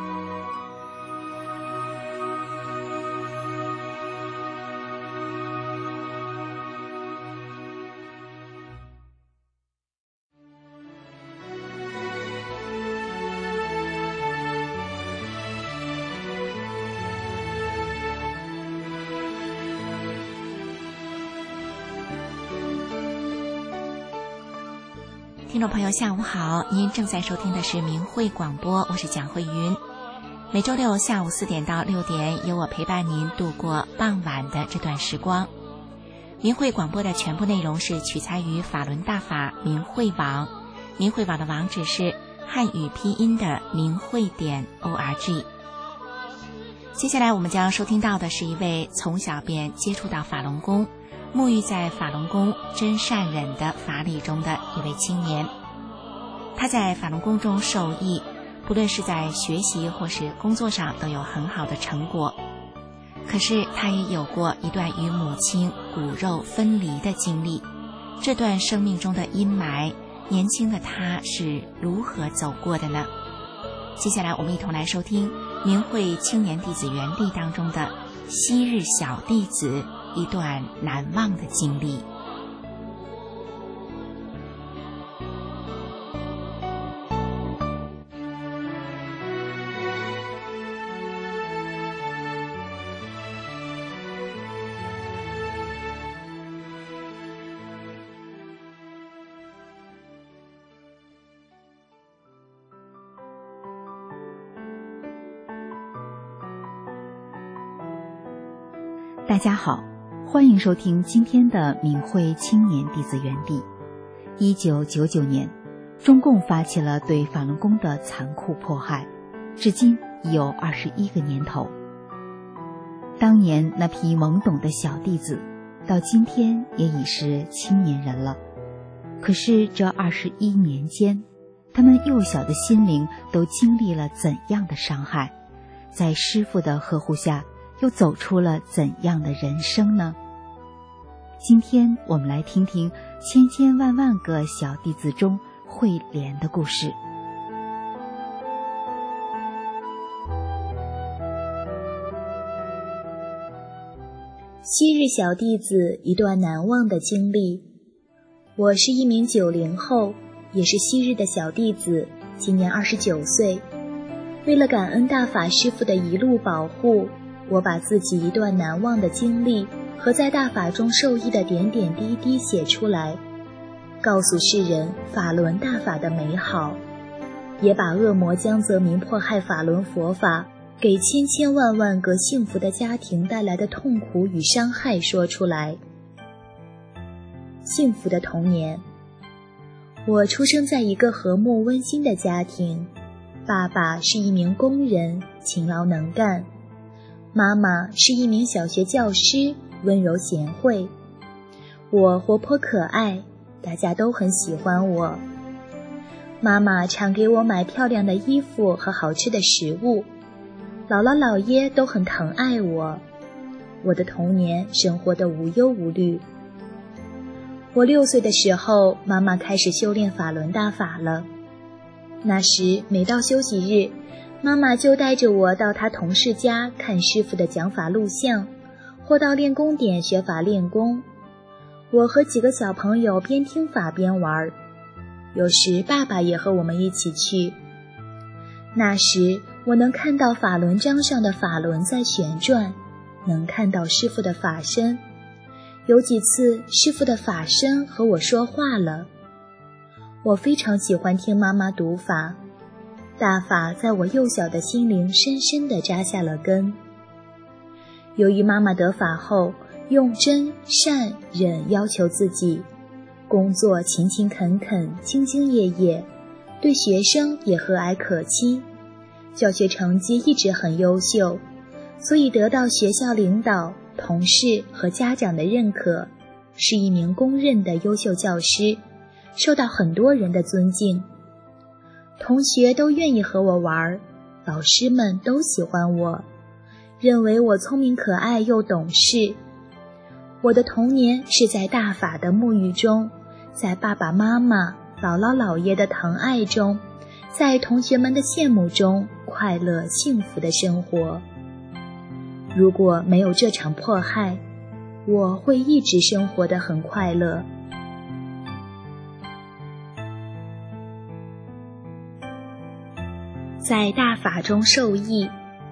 听众朋友下午好，您正在收听的是明慧广播，我是蒋慧云。每周六下午四点到六点，由我陪伴您度过傍晚的这段时光。明慧广播的全部内容是取材于法轮大法明慧网，明慧网的网址是汉语拼音的明慧点 org。接下来我们将收听到的是一位从小便接触到法轮功，沐浴在法轮功真善忍的法理中的一位青年。他在法轮功中受益，不论是在学习或是工作上都有很好的成果。可是他也有过一段与母亲骨肉分离的经历，这段生命中的阴霾，年轻的他是如何走过的呢？接下来我们一同来收听明慧青年弟子园地当中的昔日小弟子一段难忘的经历。 大家好，欢迎收听今天的明慧青年弟子园地。一九九九年，中共发起了对法轮功的残酷迫害，至今已有二十一个年头。当年那批懵懂的小弟子，到今天也已是青年人了。可是这二十一年间，他们幼小的心灵都经历了怎样的伤害？在师父的呵护下，又走出了怎样的人生呢？今天我们来听听千千万万个小弟子中慧莲的故事。 昔日小弟子一段难忘的经历。我是一名九零后，也是昔日的小弟子，今年二十九岁。为了感恩大法师父的一路保护，我把自己一段难忘的经历和在大法中受益的点点滴滴写出来，告诉世人法轮大法的美好，也把恶魔江泽民迫害法轮佛法给千千万万个幸福的家庭带来的痛苦与伤害说出来。幸福的童年，我出生在一个和睦温馨的家庭，爸爸是一名工人，勤劳能干，妈妈是一名小学教师，温柔贤惠。我活泼可爱，大家都很喜欢我。妈妈常给我买漂亮的衣服和好吃的食物，姥姥姥爷都很疼爱我。我的童年生活得无忧无虑。我六岁的时候，妈妈开始修炼法轮大法了。那时每到休息日，妈妈就带着我到她同事家看师傅的讲法录像，或到练功点学法练功。我和几个小朋友边听法边玩，有时爸爸也和我们一起去。那时我能看到法轮章上的法轮在旋转，能看到师傅的法身。有几次师傅的法身和我说话了。我非常喜欢听妈妈读法，大法在我幼小的心灵深深地扎下了根。由于妈妈得法后用真善忍要求自己，工作勤勤恳恳，兢兢业业， 对学生也和蔼可亲，教学成绩一直很优秀，所以得到学校领导、同事和家长的认可，是一名公认的优秀教师，受到很多人的尊敬。同学都愿意和我玩，老师们都喜欢我，认为我聪明可爱又懂事。我的童年是在大法的沐浴中，在爸爸妈妈、姥姥姥爷的疼爱中，在同学们的羡慕中，快乐幸福的生活。如果没有这场迫害，我会一直生活得很快乐。在大法中受益，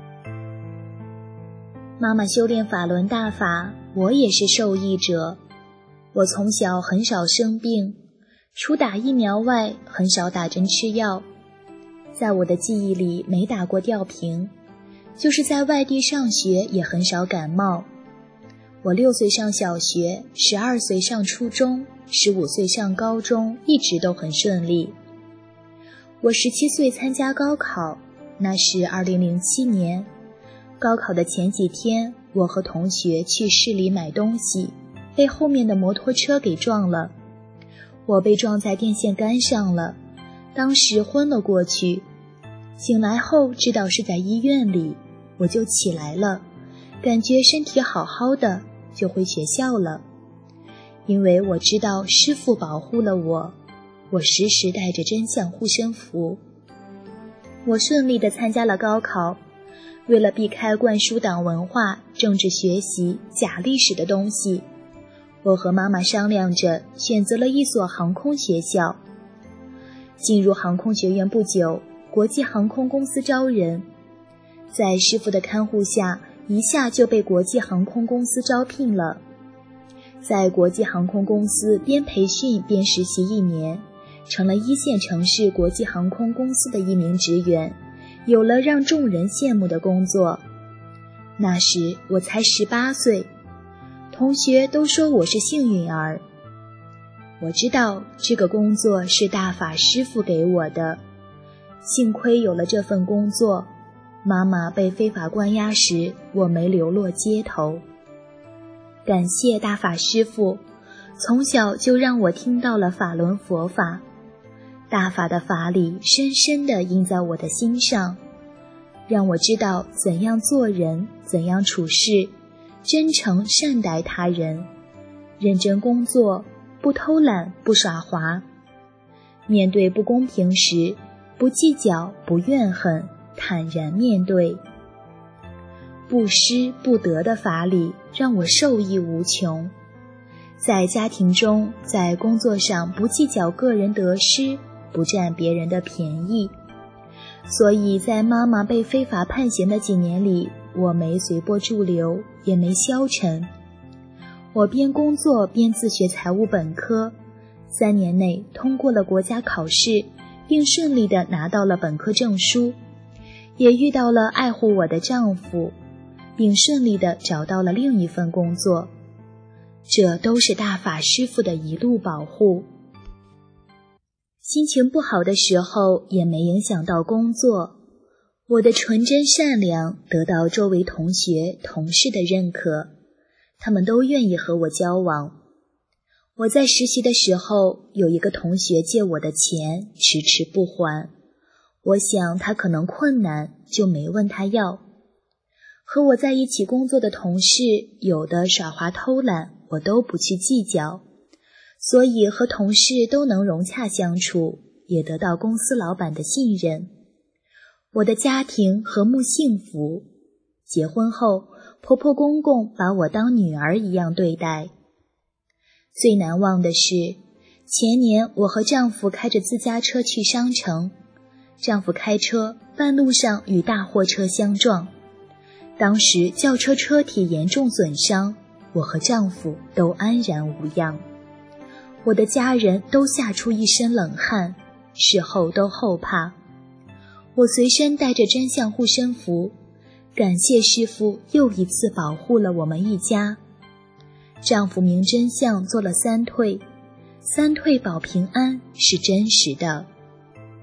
妈妈修炼法轮大法，我也是受益者。我从小很少生病，除打疫苗外，很少打针吃药。在我的记忆里，没打过吊瓶，就是在外地上学也很少感冒。我六岁上小学，十二岁上初中，十五岁上高中，一直都很顺利。我十七岁参加高考，那是二零零七年。高考的前几天，我和同学去市里买东西，被后面的摩托车给撞了。我被撞在电线杆上了，当时昏了过去。醒来后知道是在医院里，我就起来了，感觉身体好好的，就回学校了。因为我知道师父保护了我，我时时带着真相护身符。我顺利地参加了高考，为了避开灌输党文化、政治学习、假历史的东西，我和妈妈商量着选择了一所航空学校。进入航空学院不久，国际航空公司招人，在师父的看护下，一下就被国际航空公司招聘了。在国际航空公司边培训边实习一年，成了一线城市国际航空公司的一名职员，有了让众人羡慕的工作。那时我才十八岁，同学都说我是幸运儿。我知道这个工作是大法师父给我的，幸亏有了这份工作，妈妈被非法关押时，我没流落街头。感谢大法师父，从小就让我听到了法轮佛法，大法的法理深深地印在我的心上，让我知道怎样做人，怎样处事，真诚善待他人，认真工作，不偷懒，不耍滑。面对不公平时，不计较，不怨恨，坦然面对。不失不得的法理让我受益无穷。在家庭中，在工作上不计较个人得失，不占别人的便宜。所以在妈妈被非法判刑的几年里，我没随波逐流，也没消沉。我边工作边自学财务本科，三年内通过了国家考试，并顺利地拿到了本科证书，也遇到了爱护我的丈夫，并顺利地找到了另一份工作。这都是大法师父的一路保护。心情不好的时候也没影响到工作，我的纯真善良得到周围同学同事的认可，他们都愿意和我交往。我在实习的时候，有一个同学借我的钱迟迟不还，我想他可能困难，就没问他要。和我在一起工作的同事，有的耍滑偷懒，我都不去计较，所以和同事都能融洽相处，也得到公司老板的信任。我的家庭和睦幸福，结婚后，婆婆公公把我当女儿一样对待。最难忘的是，前年我和丈夫开着自家车去商城，丈夫开车，半路上与大货车相撞，当时轿车车体严重损伤，我和丈夫都安然无恙。我的家人都吓出一身冷汗，事后都后怕。我随身带着真相护身符，感谢师父又一次保护了我们一家。丈夫明真相做了三退，三退保平安是真实的。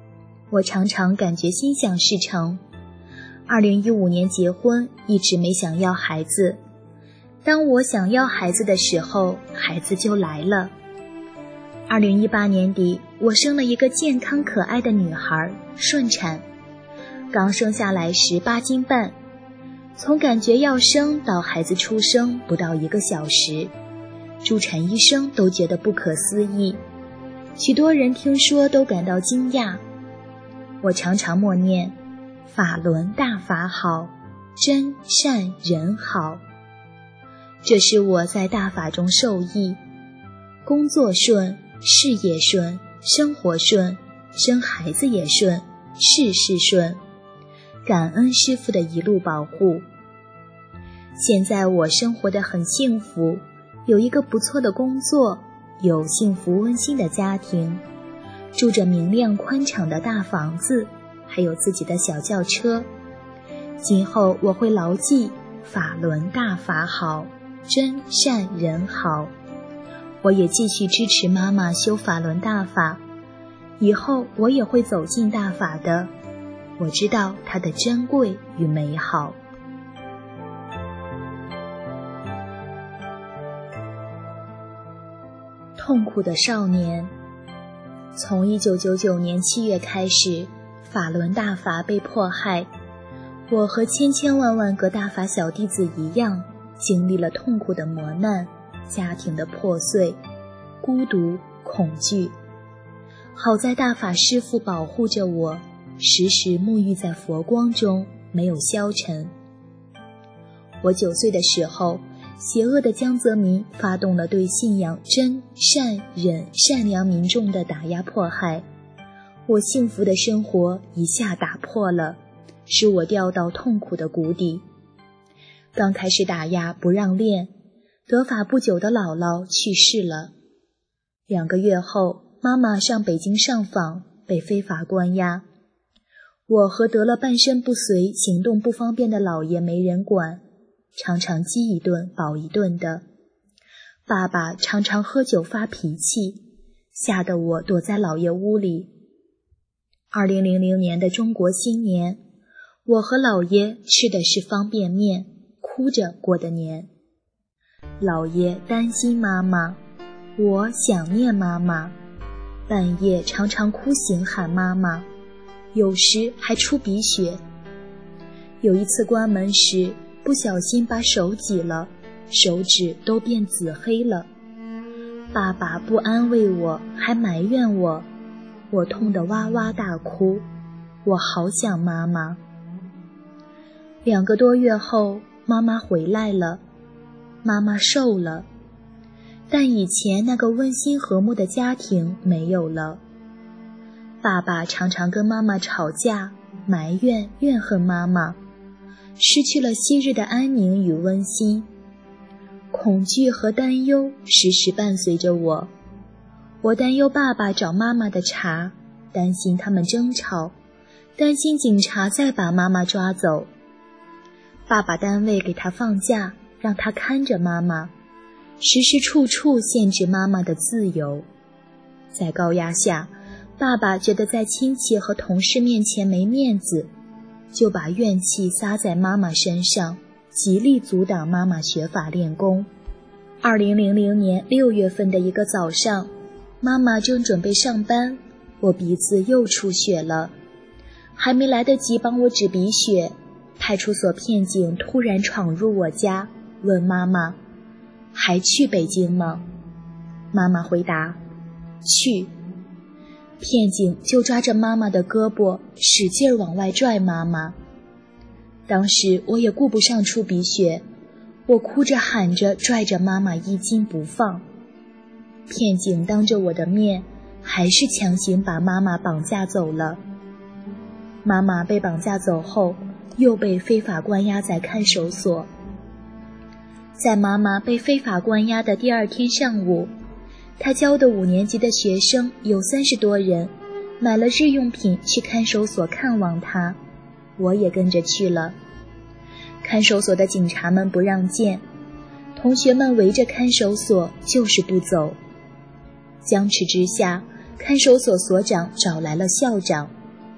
我常常感觉心想事成。二零一五年结婚，一直没想要孩子。当我想要孩子的时候，孩子就来了。二零一八年底，我生了一个健康可爱的女孩，顺产。刚生下来时八斤半，从感觉要生到孩子出生不到一个小时，助产医生都觉得不可思议，许多人听说都感到惊讶。我常常默念：法轮大法好，真善人好。这是我在大法中受益，工作顺，事业顺，生活顺，生孩子也顺，事事顺。感恩师父的一路保护。现在我生活得很幸福，有一个不错的工作，有幸福温馨的家庭，住着明亮宽敞的大房子，还有自己的小轿车。今后我会牢记法轮大法好，真善人好。我也继续支持妈妈修法轮大法，以后我也会走进大法的。我知道它的珍贵与美好。痛苦的少年。从一九九九年七月开始，法轮大法被迫害，我和千千万万个大法小弟子一样，经历了痛苦的磨难，家庭的破碎，孤独、恐惧。好在大法师父保护着我，时时沐浴在佛光中，没有消沉。我九岁的时候，邪恶的江泽民发动了对信仰真、善、忍、善良民众的打压迫害，我幸福的生活一下打破了，使我掉到痛苦的谷底。刚开始打压不让练，得法不久的姥姥去世了。两个月后，妈妈上北京上访，被非法关押。我和得了半身不遂、行动不方便的姥爷没人管，常常饥一顿饱一顿的。爸爸常常喝酒发脾气，吓得我躲在姥爷屋里。二零零零年的中国新年，我和姥爷吃的是方便面，哭着过的年。姥爷担心妈妈，我想念妈妈，半夜常常哭醒喊妈妈，有时还出鼻血。有一次关门时，不小心把手挤了，手指都变紫黑了。爸爸不安慰我，还埋怨我，我痛得哇哇大哭，我好想妈妈。两个多月后，妈妈回来了，妈妈瘦了，但以前那个温馨和睦的家庭没有了。爸爸常常跟妈妈吵架，埋怨怨恨妈妈，失去了昔日的安宁与温馨。恐惧和担忧时时伴随着我，我担忧爸爸找妈妈的茬，担心他们争吵，担心警察再把妈妈抓走。爸爸单位给他放假，让他看着妈妈，时时处处限制妈妈的自由。在高压下，爸爸觉得在亲戚和同事面前没面子，就把怨气撒在妈妈身上，极力阻挡妈妈学法练功。二零零零年六月份的一个早上，妈妈正准备上班，我鼻子又出血了，还没来得及帮我止鼻血，派出所片警突然闯入我家，问妈妈还去北京吗？妈妈回答去。片警就抓着妈妈的胳膊，使劲往外拽妈妈。当时我也顾不上出鼻血，我哭着喊着拽着妈妈衣襟不放。片警当着我的面，还是强行把妈妈绑架走了。妈妈被绑架走后，又被非法关押在看守所。在妈妈被非法关押的第二天上午，他教的五年级的学生有三十多人，买了日用品去看守所看望他，我也跟着去了。看守所的警察们不让见，同学们围着看守所就是不走。僵持之下，看守所所长找来了校长，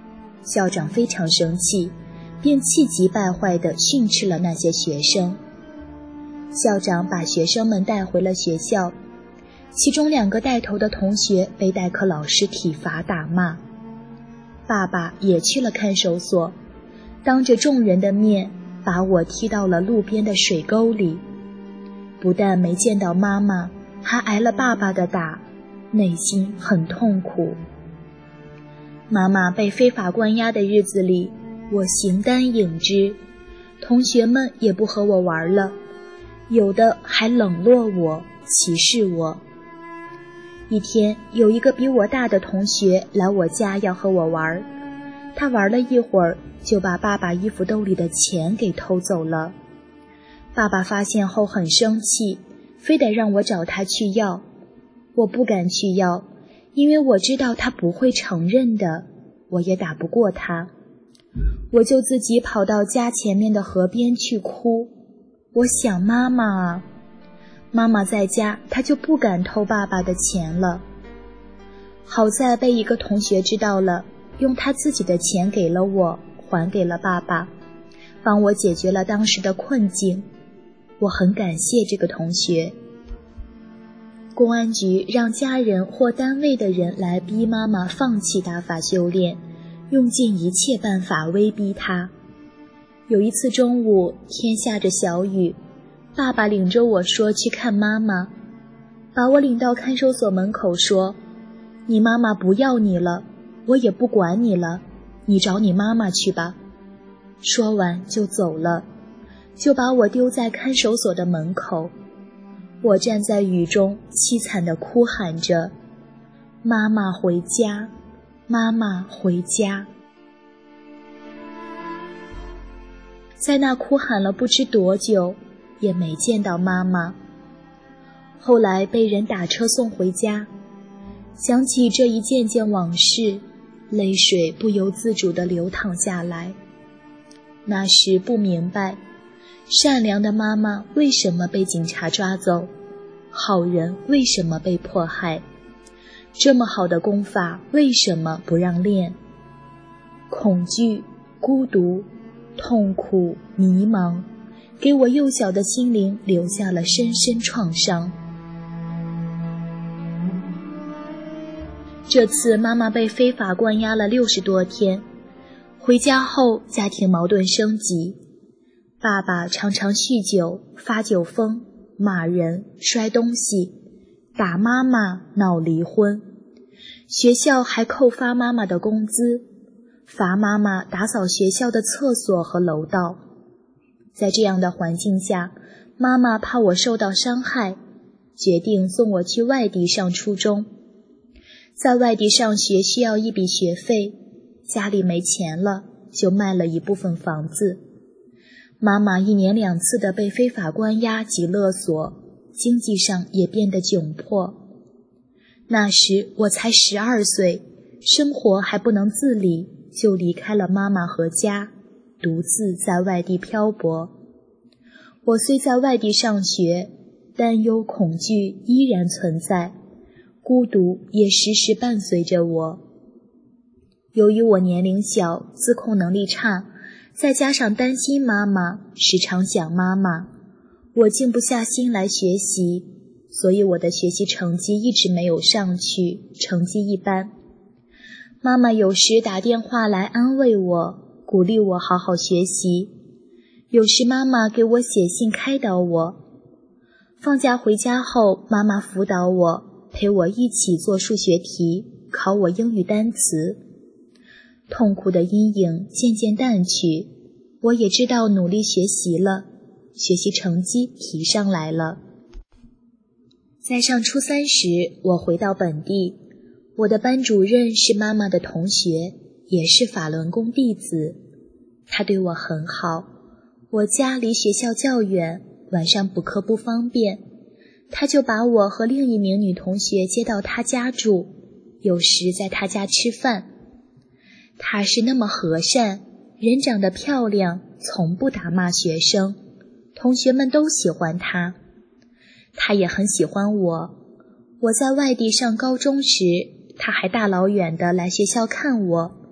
校长非常生气，便气急败坏地训斥了那些学生。校长把学生们带回了学校，其中两个带头的同学被代课老师体罚打骂。爸爸也去了看守所，当着众人的面把我踢到了路边的水沟里。不但没见到妈妈，还挨了爸爸的打，内心很痛苦。妈妈被非法关押的日子里，我形单影只，同学们也不和我玩了，有的还冷落我，歧视我。一天，有一个比我大的同学来我家要和我玩，他玩了一会儿，就把爸爸衣服兜里的钱给偷走了。爸爸发现后很生气，非得让我找他去要。我不敢去要，因为我知道他不会承认的，我也打不过他。我就自己跑到家前面的河边去哭，我想妈妈啊。妈妈在家，他就不敢偷爸爸的钱了。好在被一个同学知道了，用他自己的钱给了我，还给了爸爸，帮我解决了当时的困境。我很感谢这个同学。公安局让家人或单位的人来逼妈妈放弃打法修炼，用尽一切办法威逼她。有一次中午，天下着小雨，爸爸领着我说去看妈妈，把我领到看守所门口说，你妈妈不要你了，我也不管你了，你找你妈妈去吧。说完就走了，就把我丢在看守所的门口。我站在雨中凄惨地哭喊着，妈妈回家，妈妈回家。在那哭喊了不知多久，也没见到妈妈。后来被人打车送回家，想起这一件件往事，泪水不由自主地流淌下来。那时不明白，善良的妈妈为什么被警察抓走，好人为什么被迫害，这么好的功法为什么不让练？恐惧、孤独、痛苦、迷茫，给我幼小的心灵留下了深深创伤。这次妈妈被非法关押了六十多天，回家后家庭矛盾升级，爸爸常常酗酒、发酒疯、骂人、摔东西、打妈妈、闹离婚。学校还扣发妈妈的工资，罚妈妈打扫学校的厕所和楼道。在这样的环境下，妈妈怕我受到伤害，决定送我去外地上初中。在外地上学需要一笔学费，家里没钱了，就卖了一部分房子。妈妈一年两次的被非法关押及勒索，经济上也变得窘迫。那时我才十二岁，生活还不能自理，就离开了妈妈和家，独自在外地漂泊。我虽在外地上学，担忧恐惧依然存在，孤独也时时伴随着我。由于我年龄小，自控能力差，再加上担心妈妈，时常想妈妈，我静不下心来学习，所以我的学习成绩一直没有上去，成绩一般。妈妈有时打电话来安慰我，鼓励我好好学习，有时妈妈给我写信开导我。放假回家后，妈妈辅导我，陪我一起做数学题，考我英语单词。痛苦的阴影渐渐淡去，我也知道努力学习了，学习成绩提上来了。在上初三时，我回到本地，我的班主任是妈妈的同学，也是法轮功弟子。他对我很好，我家离学校较远，晚上补课不方便，他就把我和另一名女同学接到他家住，有时在他家吃饭。他是那么和善，人长得漂亮，从不打骂学生，同学们都喜欢他。他也很喜欢我，我在外地上高中时，他还大老远的来学校看我，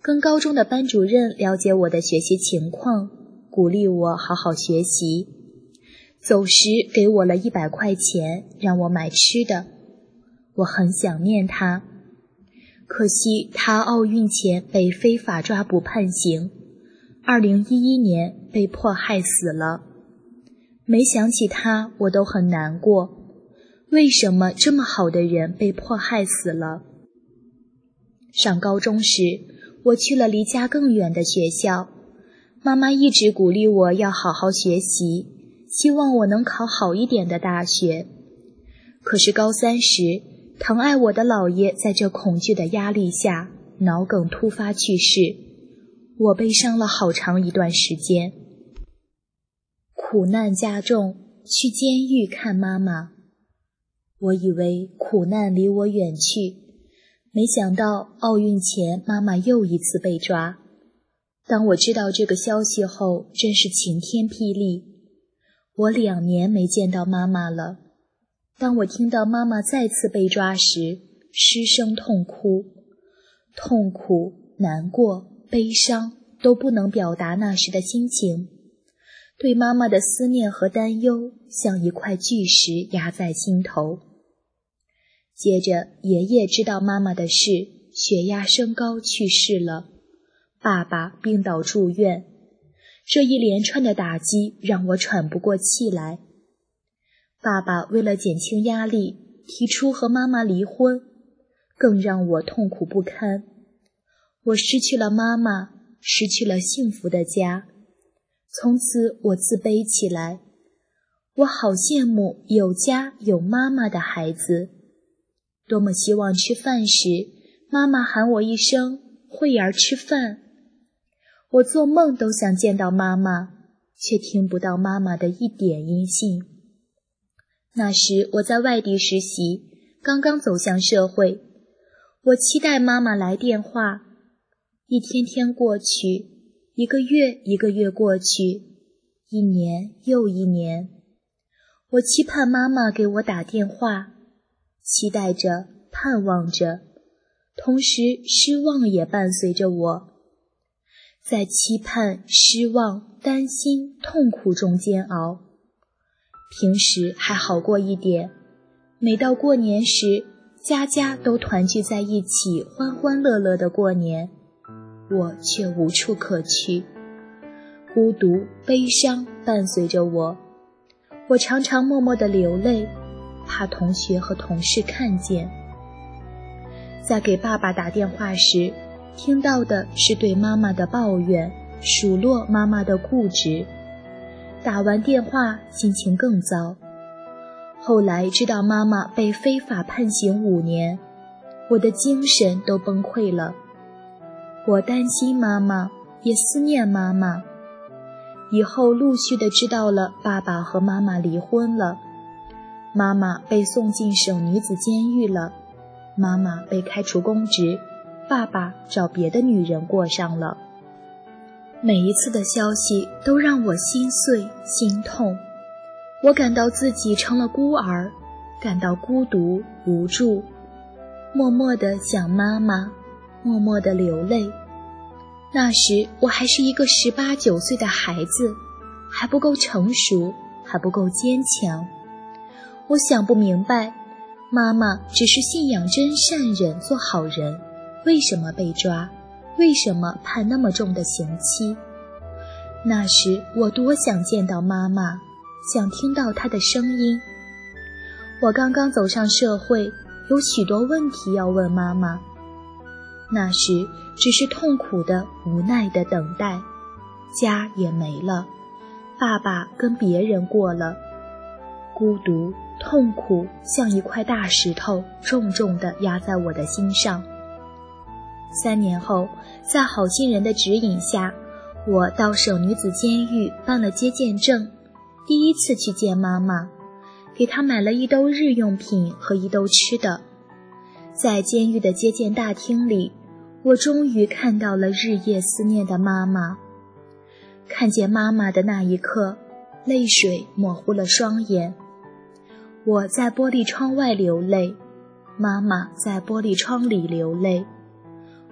跟高中的班主任了解我的学习情况，鼓励我好好学习。走时给我了一百块钱，让我买吃的。我很想念他，可惜他奥运前被非法抓捕判刑，二零一一年被迫害死了。每想起他，我都很难过。为什么这么好的人被迫害死了？上高中时，我去了离家更远的学校，妈妈一直鼓励我要好好学习，希望我能考好一点的大学。可是高三时，疼爱我的姥爷在这恐惧的压力下脑梗突发去世，我悲伤了好长一段时间。苦难加重，去监狱看妈妈。我以为苦难离我远去，没想到奥运前妈妈又一次被抓。当我知道这个消息后，真是晴天霹雳。我两年没见到妈妈了。当我听到妈妈再次被抓时，失声痛哭，痛苦、难过、悲伤都不能表达那时的心情。对妈妈的思念和担忧像一块巨石压在心头。接着爷爷知道妈妈的事，血压升高去世了，爸爸病倒住院。这一连串的打击让我喘不过气来。爸爸为了减轻压力，提出和妈妈离婚，更让我痛苦不堪。我失去了妈妈，失去了幸福的家。从此我自卑起来，我好羡慕有家有妈妈的孩子，多么希望吃饭时妈妈喊我一声慧儿吃饭。我做梦都想见到妈妈，却听不到妈妈的一点音信。那时我在外地实习，刚刚走向社会，我期待妈妈来电话。一天天过去，一个月一个月过去，一年又一年，我期盼妈妈给我打电话，期待着，盼望着，同时失望也伴随着我。在期盼、失望、担心、痛苦中煎熬。平时还好过一点，每到过年时，家家都团聚在一起，欢欢乐乐的过年，我却无处可去。孤独、悲伤伴随着我，我常常默默地流泪，怕同学和同事看见。在给爸爸打电话时，听到的是对妈妈的抱怨，数落妈妈的固执。打完电话，心情更糟。后来知道妈妈被非法判刑五年，我的精神都崩溃了。我担心妈妈，也思念妈妈。以后陆续的知道了爸爸和妈妈离婚了，妈妈被送进省女子监狱了，妈妈被开除公职，爸爸找别的女人过上了。每一次的消息都让我心碎心痛，我感到自己成了孤儿，感到孤独无助，默默地想妈妈，默默地流泪。那时我还是一个十八九岁的孩子，还不够成熟，还不够坚强。我想不明白，妈妈只是信仰真善忍做好人，为什么被抓？为什么判那么重的刑期？那时我多想见到妈妈，想听到她的声音。我刚刚走上社会，有许多问题要问妈妈。那时只是痛苦的、无奈的等待，家也没了，爸爸跟别人过了，孤独、痛苦像一块大石头，重重地压在我的心上。三年后，在好心人的指引下，我到省女子监狱办了接见证，第一次去见妈妈，给她买了一兜日用品和一兜吃的。在监狱的接见大厅里，我终于看到了日夜思念的妈妈。看见妈妈的那一刻，泪水模糊了双眼。我在玻璃窗外流泪，妈妈在玻璃窗里流泪。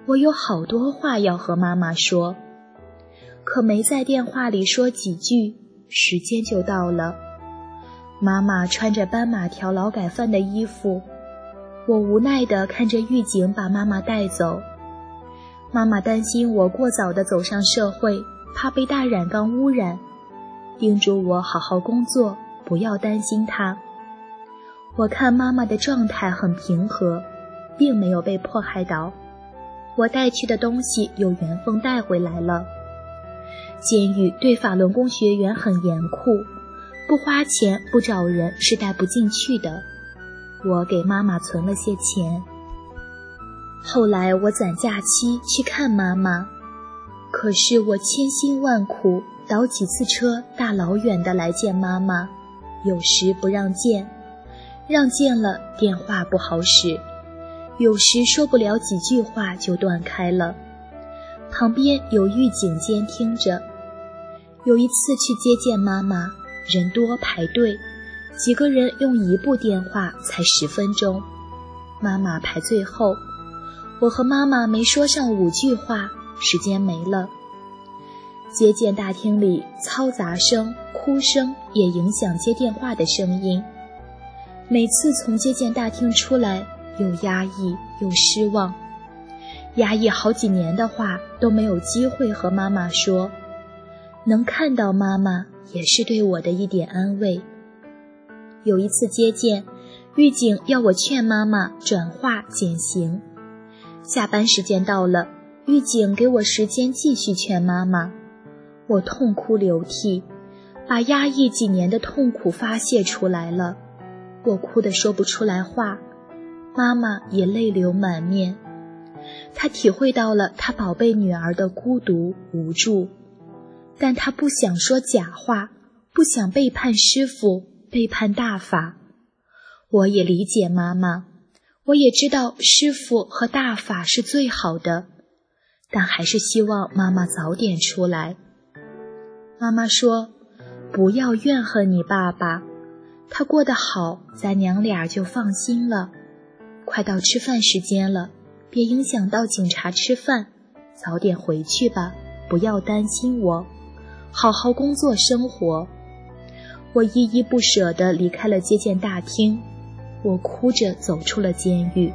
我有好多话要和妈妈说，可没在电话里说几句，时间就到了。妈妈穿着斑马条劳改犯的衣服，我无奈地看着狱警把妈妈带走。妈妈担心我过早地走上社会，怕被大染缸污染，叮嘱我好好工作，不要担心她。我看妈妈的状态很平和，并没有被迫害到。我带去的东西有缘分带回来了。监狱对法轮功学员很严酷，不花钱不找人是带不进去的。我给妈妈存了些钱。后来我攒假期去看妈妈，可是我千辛万苦倒几次车大老远的来见妈妈，有时不让见，让见了电话不好使，有时说不了几句话就断开了。旁边有狱警监听着。有一次去接见妈妈，人多排队，几个人用一部电话才十分钟，妈妈排最后。我和妈妈没说上五句话，时间没了。接见大厅里嘈杂声、哭声也影响接电话的声音。每次从接见大厅出来，又压抑又失望，压抑好几年的话都没有机会和妈妈说，能看到妈妈也是对我的一点安慰。有一次接见，狱警要我劝妈妈转化减刑。下班时间到了，狱警给我时间继续劝妈妈。我痛哭流涕，把压抑几年的痛苦发泄出来了。我哭得说不出来话，妈妈也泪流满面。她体会到了她宝贝女儿的孤独无助，但她不想说假话，不想背叛师父，背叛大法。我也理解妈妈，我也知道师父和大法是最好的，但还是希望妈妈早点出来。妈妈说，不要怨恨你爸爸，他过得好，咱娘俩就放心了。快到吃饭时间了，别影响到警察吃饭，早点回去吧，不要担心我，好好工作生活。我依依不舍地离开了接见大厅，我哭着走出了监狱。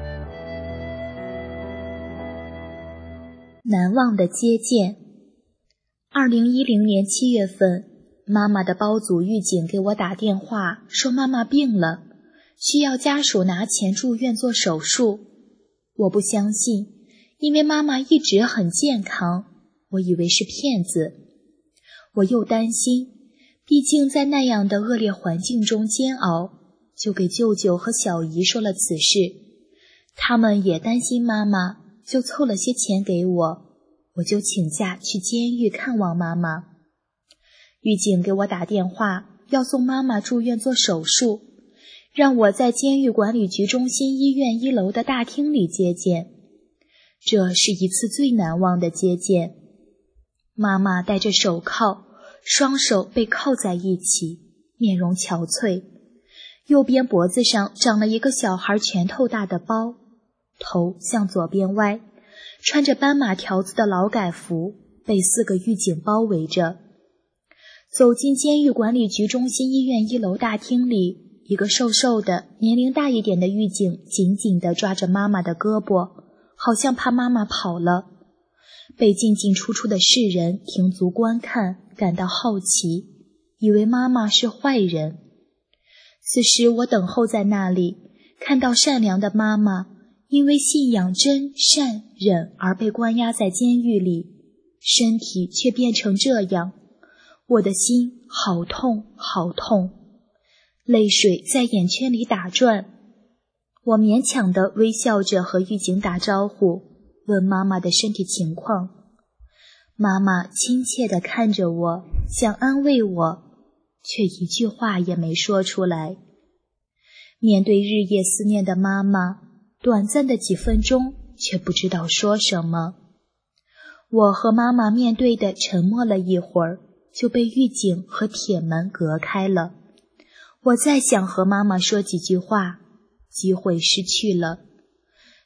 难忘的接见。二零一零年七月份，妈妈的包组狱警给我打电话，说妈妈病了，需要家属拿钱住院做手术。我不相信，因为妈妈一直很健康，我以为是骗子。我又担心，毕竟在那样的恶劣环境中煎熬，就给舅舅和小姨说了此事。他们也担心妈妈，就凑了些钱给我，我就请假去监狱看望妈妈。狱警给我打电话，要送妈妈住院做手术，让我在监狱管理局中心医院一楼的大厅里接见。这是一次最难忘的接见。妈妈戴着手铐，双手被铐在一起，面容憔悴，右边脖子上长了一个小孩拳头大的包，头向左边歪，穿着斑马条子的劳改服，被四个狱警包围着。走进监狱管理局中心医院一楼大厅里，一个瘦瘦的年龄大一点的狱警紧紧地抓着妈妈的胳膊，好像怕妈妈跑了。被进进出出的世人停足观看，感到好奇，以为妈妈是坏人。此时我等候在那里，看到善良的妈妈因为信仰真善忍而被关押在监狱里，身体却变成这样，我的心好痛好痛，泪水在眼圈里打转。我勉强地微笑着和狱警打招呼，问妈妈的身体情况。妈妈亲切地看着我，想安慰我，却一句话也没说出来。面对日夜思念的妈妈，短暂的几分钟却不知道说什么。我和妈妈面对的沉默了一会儿，就被狱警和铁门隔开了。我再想和妈妈说几句话，机会失去了。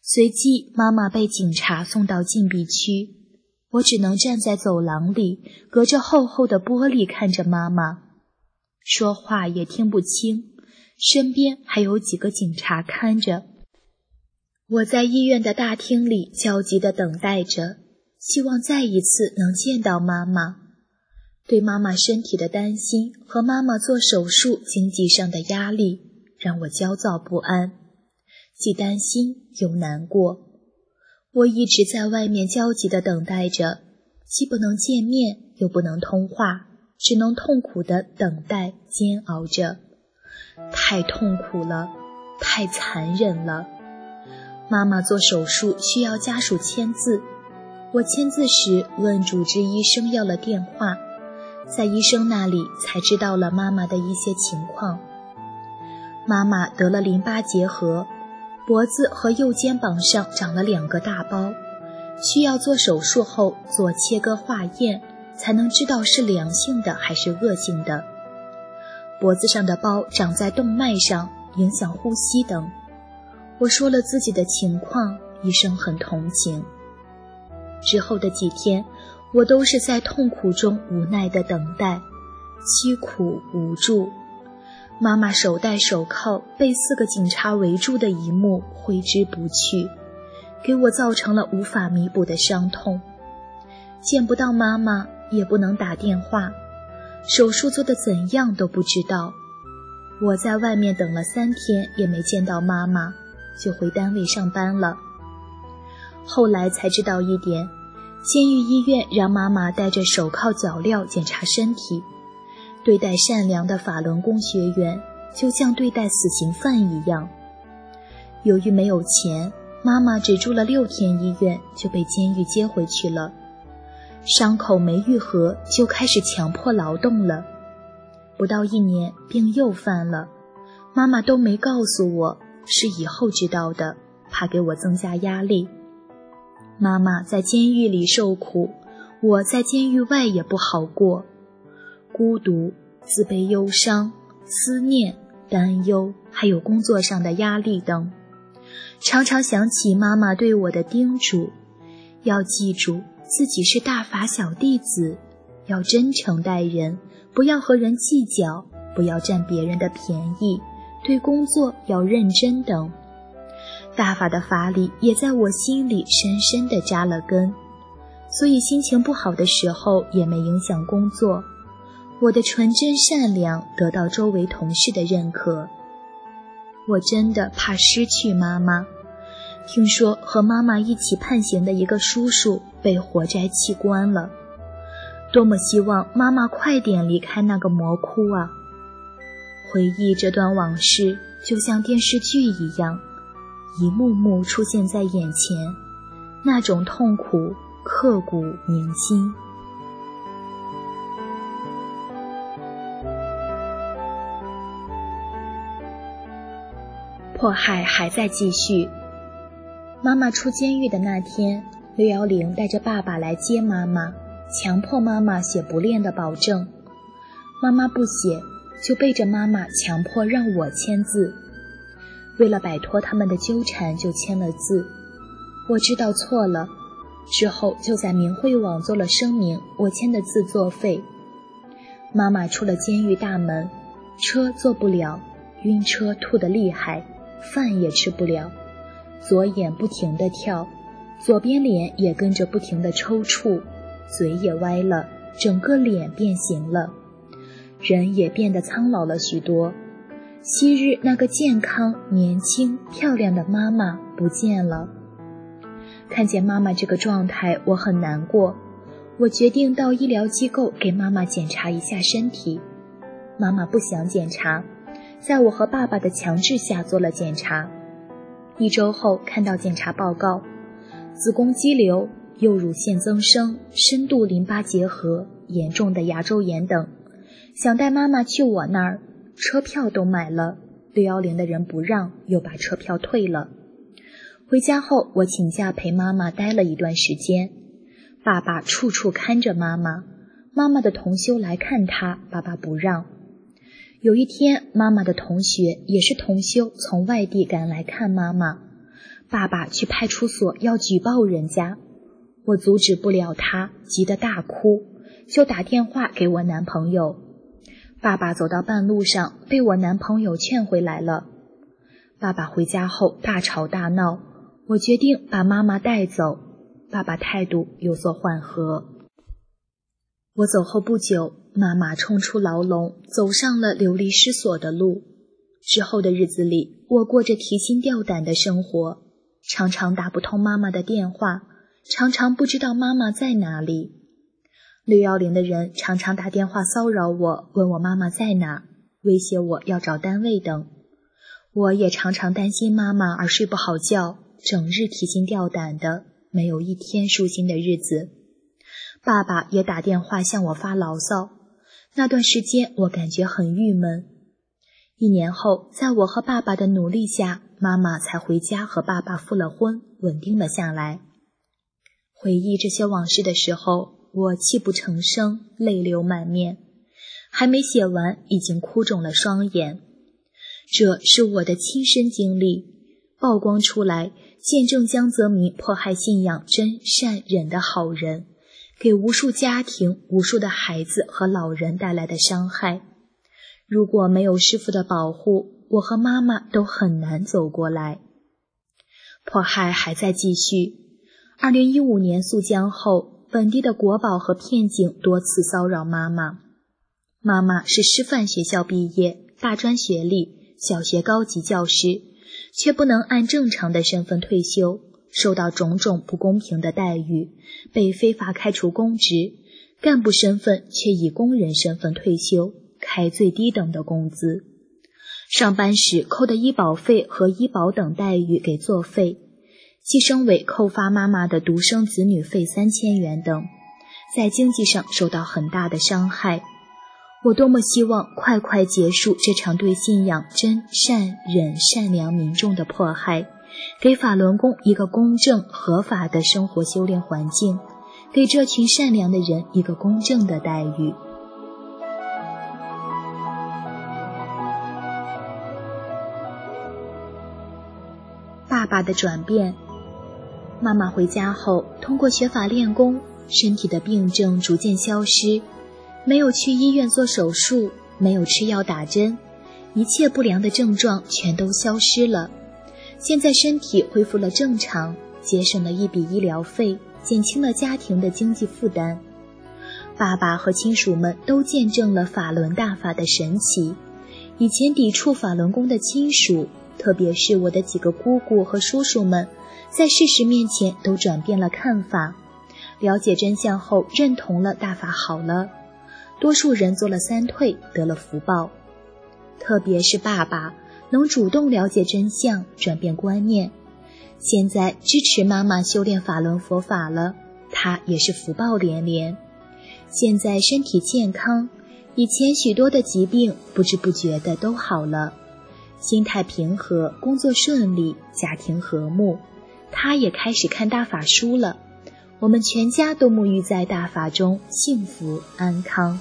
随即妈妈被警察送到禁闭区，我只能站在走廊里，隔着厚厚的玻璃看着妈妈，说话也听不清，身边还有几个警察看着。我在医院的大厅里焦急地等待着，希望再一次能见到妈妈。对妈妈身体的担心和妈妈做手术经济上的压力让我焦躁不安，既担心又难过。我一直在外面焦急地等待着，既不能见面又不能通话，只能痛苦地等待煎熬着。太痛苦了，太残忍了。妈妈做手术需要家属签字，我签字时问主治医生要了电话，在医生那里才知道了妈妈的一些情况。妈妈得了淋巴结核，脖子和右肩膀上长了两个大包，需要做手术后做切割化验，才能知道是良性的还是恶性的。脖子上的包长在动脉上，影响呼吸等。我说了自己的情况，医生很同情。之后的几天，我都是在痛苦中无奈的等待，凄苦无助。妈妈手戴手铐被四个警察围住的一幕挥之不去，给我造成了无法弥补的伤痛。见不到妈妈，也不能打电话，手术做得怎样都不知道。我在外面等了三天也没见到妈妈，就回单位上班了。后来才知道一点，监狱医院让妈妈戴着手铐脚镣检查身体，对待善良的法轮功学员就像对待死刑犯一样。由于没有钱，妈妈只住了六天医院就被监狱接回去了。伤口没愈合就开始强迫劳动了，不到一年病又犯了，妈妈都没告诉我，是以后知道的，怕给我增加压力。妈妈在监狱里受苦，我在监狱外也不好过，孤独、自卑、忧伤、思念、担忧，还有工作上的压力等。常常想起妈妈对我的叮嘱，要记住自己是大法小弟子，要真诚待人，不要和人计较，不要占别人的便宜，对工作要认真等。大法的法理也在我心里深深地扎了根，所以心情不好的时候也没影响工作。我的纯真善良得到周围同事的认可。我真的怕失去妈妈。听说和妈妈一起判刑的一个叔叔被活摘器官了，多么希望妈妈快点离开那个魔窟啊！回忆这段往事，就像电视剧一样，一幕幕出现在眼前，那种痛苦刻骨铭心。迫害还在继续。妈妈出监狱的那天，六一零带着爸爸来接妈妈，强迫妈妈写不练的保证。妈妈不写，就背着妈妈强迫让我签字。为了摆脱他们的纠缠，就签了字。我知道错了，之后就在明慧网做了声明，我签的字作废。妈妈出了监狱大门，车坐不了，晕车吐得厉害，饭也吃不了，左眼不停地跳，左边脸也跟着不停地抽搐，嘴也歪了，整个脸变形了，人也变得苍老了许多。昔日那个健康、年轻、漂亮的妈妈不见了。看见妈妈这个状态，我很难过。我决定到医疗机构给妈妈检查一下身体。妈妈不想检查，在我和爸爸的强制下做了检查。一周后看到检查报告，子宫肌瘤、右乳腺增生、深度淋巴结核、严重的牙周炎等。想带妈妈去我那儿，车票都买了，六一零的人不让，又把车票退了。回家后，我请假陪妈妈待了一段时间。爸爸处处看着妈妈，妈妈的同修来看她，爸爸不让。有一天，妈妈的同学也是同修从外地赶来看妈妈， 爸爸去派出所要举报人家，我阻止不了他，急得大哭，就打电话给我男朋友。爸爸走到半路上，被我男朋友劝回来了。爸爸回家后大吵大闹，我决定把妈妈带走。爸爸态度有所缓和。我走后不久，妈妈冲出牢笼，走上了流离失所的路。之后的日子里，我过着提心吊胆的生活，常常打不通妈妈的电话，常常不知道妈妈在哪里。六一零的人常常打电话骚扰我，问我妈妈在哪，威胁我要找单位等。我也常常担心妈妈而睡不好觉，整日提心吊胆的，没有一天舒心的日子。爸爸也打电话向我发牢骚，那段时间我感觉很郁闷。一年后，在我和爸爸的努力下，妈妈才回家和爸爸复了婚，稳定了下来。回忆这些往事的时候，我泣不成声，泪流满面，还没写完，已经哭肿了双眼。这是我的亲身经历，曝光出来，见证江泽民迫害信仰真善忍的好人，给无数家庭、无数的孩子和老人带来的伤害。如果没有师父的保护，我和妈妈都很难走过来。迫害还在继续。二零一五年肃江后，本地的国保和片警多次骚扰妈妈。妈妈是师范学校毕业，大专学历，小学高级教师，却不能按正常的身份退休，受到种种不公平的待遇，被非法开除公职，干部身份却以工人身份退休，开最低等的工资，上班时扣的医保费和医保等待遇给作废，计生委扣发妈妈的独生子女费三千元等，在经济上受到很大的伤害。我多么希望快快结束这场对信仰真善忍善良民众的迫害，给法轮功一个公正合法的生活修炼环境，给这群善良的人一个公正的待遇。爸爸的转变。妈妈回家后，通过学法练功，身体的病症逐渐消失，没有去医院做手术，没有吃药打针，一切不良的症状全都消失了。现在身体恢复了正常，节省了一笔医疗费，减轻了家庭的经济负担。爸爸和亲属们都见证了法轮大法的神奇。以前抵触法轮功的亲属，特别是我的几个姑姑和叔叔们，在事实面前都转变了看法，了解真相后认同了大法好了，多数人做了三退，得了福报。特别是爸爸能主动了解真相，转变观念，现在支持妈妈修炼法轮佛法了，他也是福报连连。现在身体健康，以前许多的疾病不知不觉的都好了，心态平和，工作顺利，家庭和睦。他也开始看大法书了，我们全家都沐浴在大法中，幸福安康。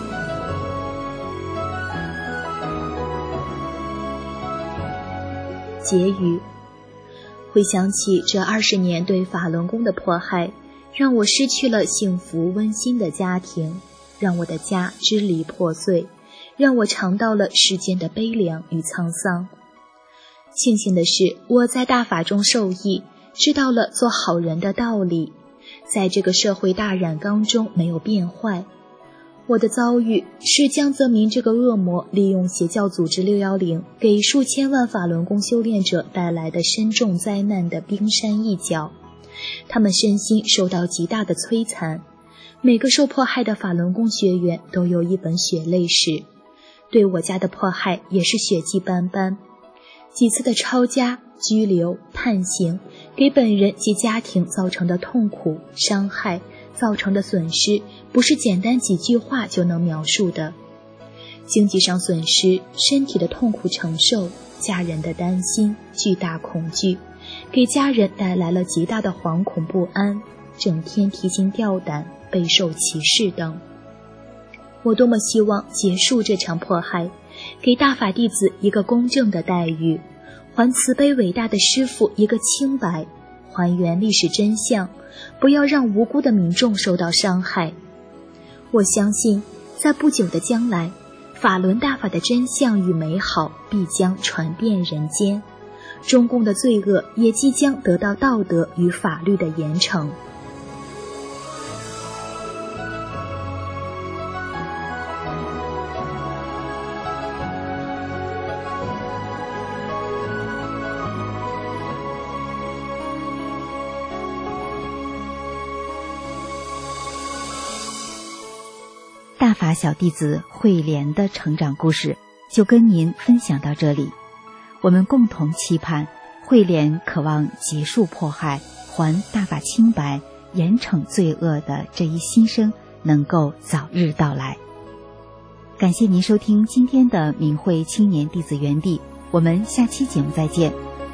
结语。回想起这二十年对法轮功的迫害，让我失去了幸福温馨的家庭，让我的家支离破碎，让我尝到了世间的悲凉与沧桑。庆幸的是，我在大法中受益，知道了做好人的道理，在这个社会大染缸中没有变坏。我的遭遇是江泽民这个恶魔利用邪教组织六一零给数千万法轮功修炼者带来的深重灾难的冰山一角，他们身心受到极大的摧残。每个受迫害的法轮功学员都有一本血泪史，对我家的迫害也是血迹斑斑。几次的抄家、拘留、判刑，给本人及家庭造成的痛苦、伤害，造成的损失，不是简单几句话就能描述的。经济上损失，身体的痛苦承受，家人的担心，巨大恐惧，给家人带来了极大的惶恐不安，整天提心吊胆，备受歧视等。我多么希望结束这场迫害，给大法弟子一个公正的待遇， 还慈悲伟大的师父一个清白，还原历史真相，不要让无辜的民众受到伤害。我相信在不久的将来，法轮大法的真相与美好必将传遍人间，中共的罪恶也即将得到道德与法律的严惩。 大法小弟子慧莲的成长故事就跟您分享到这里。我们共同期盼慧莲渴望结束迫害、还大法清白、严惩罪恶的这一心声能够早日到来。感谢您收听今天的明慧青年弟子园地，我们下期节目再见。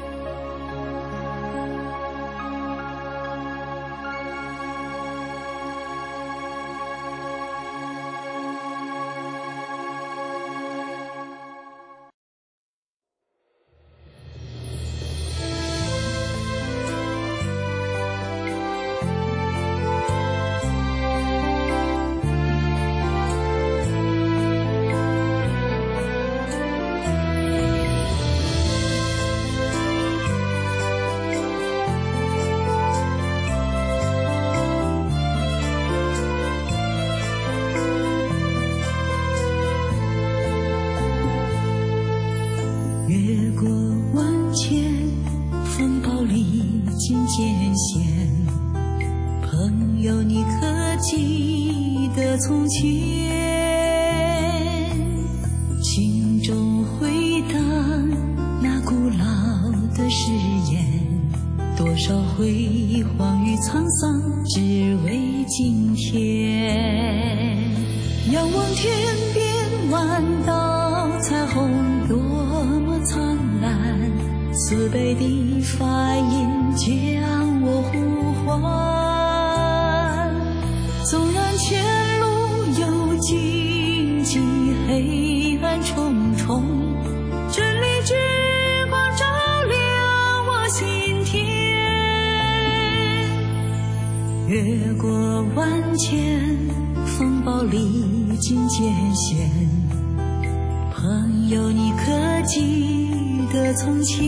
越过万千风暴，历经艰险，朋友你可记得从前？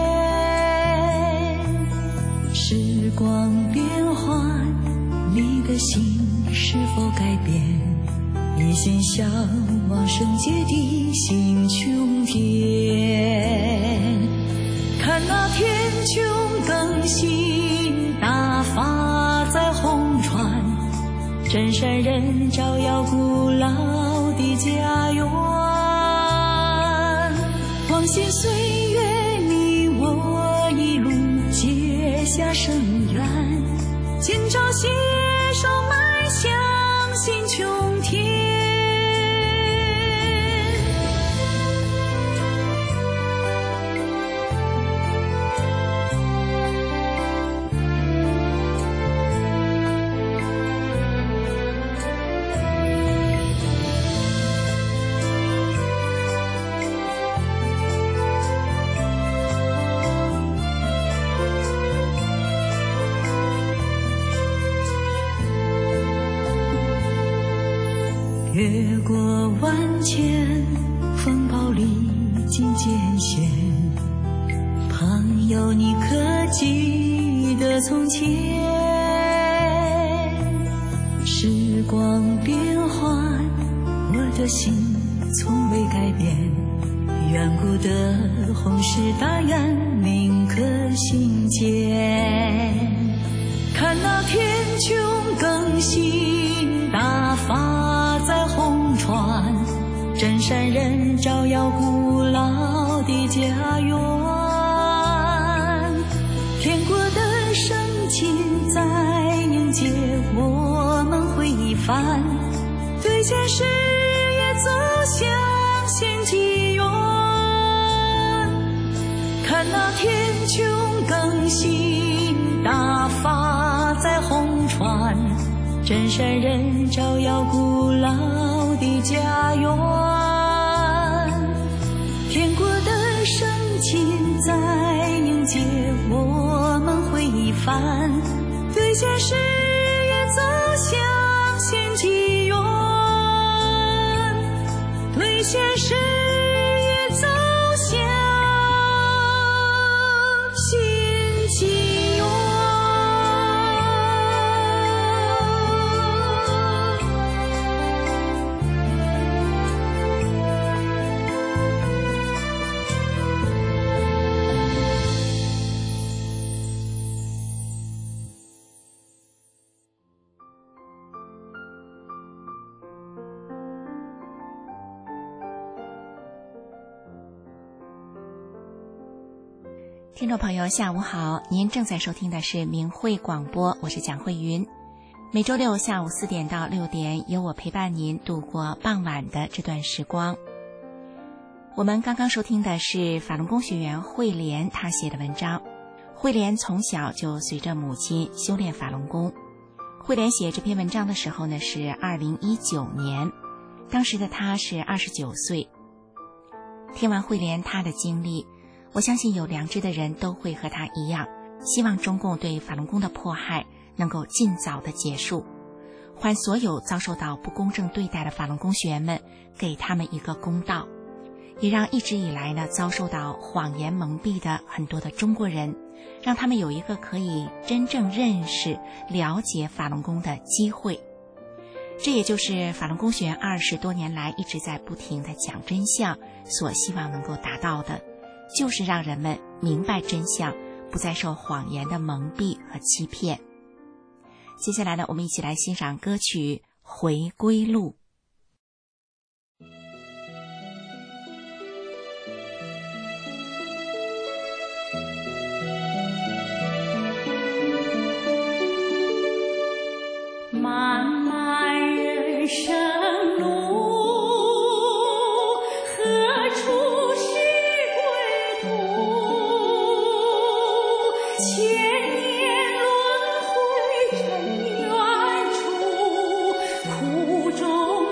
时光变幻，你的心是否改变？一心向往圣洁的新穹天，看那天穹更新，大法在红传，真善人照耀古老的家园。往昔岁月，你我一路结下深缘，今朝携手迈向新穹天。越过万千风暴，历经艰险，朋友你可记得从前？时光变幻，我的心从未改变，远古的宏誓大愿铭刻心间。看那天穹更新，大法在红传，真善人照耀古老的家园。天国的圣境在迎接我们回返，对现实也走向新纪元。看那天穹更新，大法在红传，真善人照耀古老的家园。天国的圣情在迎接我们回返，对现实也走向新纪元，对现实也走向新纪元。 听众朋友下午好，您正在收听的是明慧广播，我是蒋慧云。每周六下午四点到六点，由我陪伴您度过傍晚的这段时光。我们刚刚收听的是法轮功学员慧莲她写的文章。慧莲从小就随着母亲修炼法轮功。慧莲写这篇文章的时候呢，是二零一九年，当时的她是二十九岁。听完慧莲她的经历，我相信有良知的人都会和他一样，希望中共对法轮功的迫害能够尽早的结束，还所有遭受到不公正对待的法轮功学员们，给他们一个公道，也让一直以来呢遭受到谎言蒙蔽的很多的中国人，让他们有一个可以真正认识、了解法轮功的机会。这也就是法轮功学员二十多年来一直在不停的讲真相所希望能够达到的，就是让人们明白真相，不再受谎言的蒙蔽和欺骗。接下来呢，我们一起来欣赏歌曲《回归路》。 漫漫人生路，何处是归途？千年轮回真缘处，苦中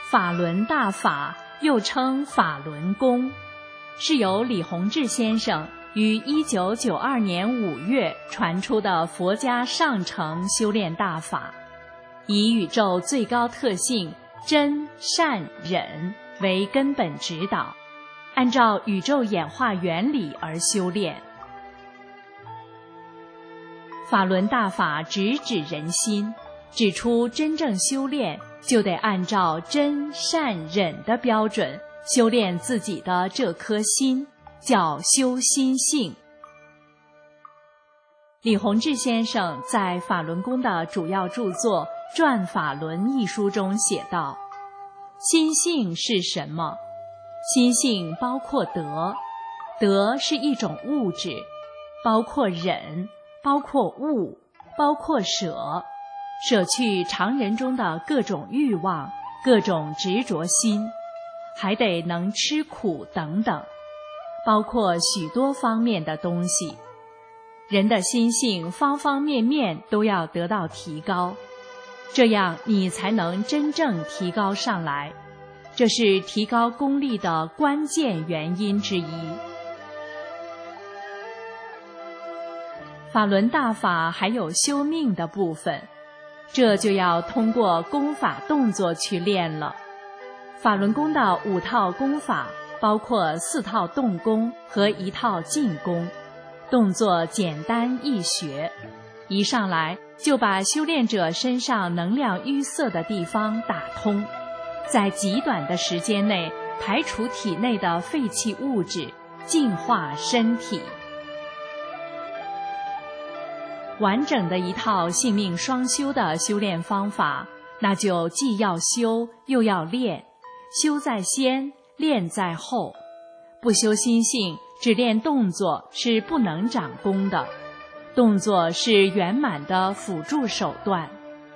法轮大法又称法轮功，是由李洪志先生于一九九二年五月传出的佛家上乘修炼大法，以宇宙最高特性真善忍为根本指导，按照宇宙演化原理而修炼。法轮大法直指人心，指出真正修炼就得按照真善忍的标准修炼自己的这颗心，叫修心性。李洪志先生在法轮功的主要著作《转法轮》一书中写道：心性是什么？心性包括德，德是一种物质，包括忍，包括悟，包括舍，舍去常人中的各种欲望，各种执着心，还得能吃苦等等，包括许多方面的东西。人的心性方方面面都要得到提高，这样你才能真正提高上来，这是提高功力的关键原因之一。法轮大法还有修命的部分，这就要通过功法动作去练了。法轮功的五套功法包括四套动功和一套静功，动作简单易学，一上来就把修炼者身上能量淤塞的地方打通，在极短的时间内排除体内的废弃物质，净化身体。完整的一套性命双修的修炼方法，那就既要修又要练，修在先，练在后。不修心性，只练动作是不能长功的，动作是圆满的辅助手段。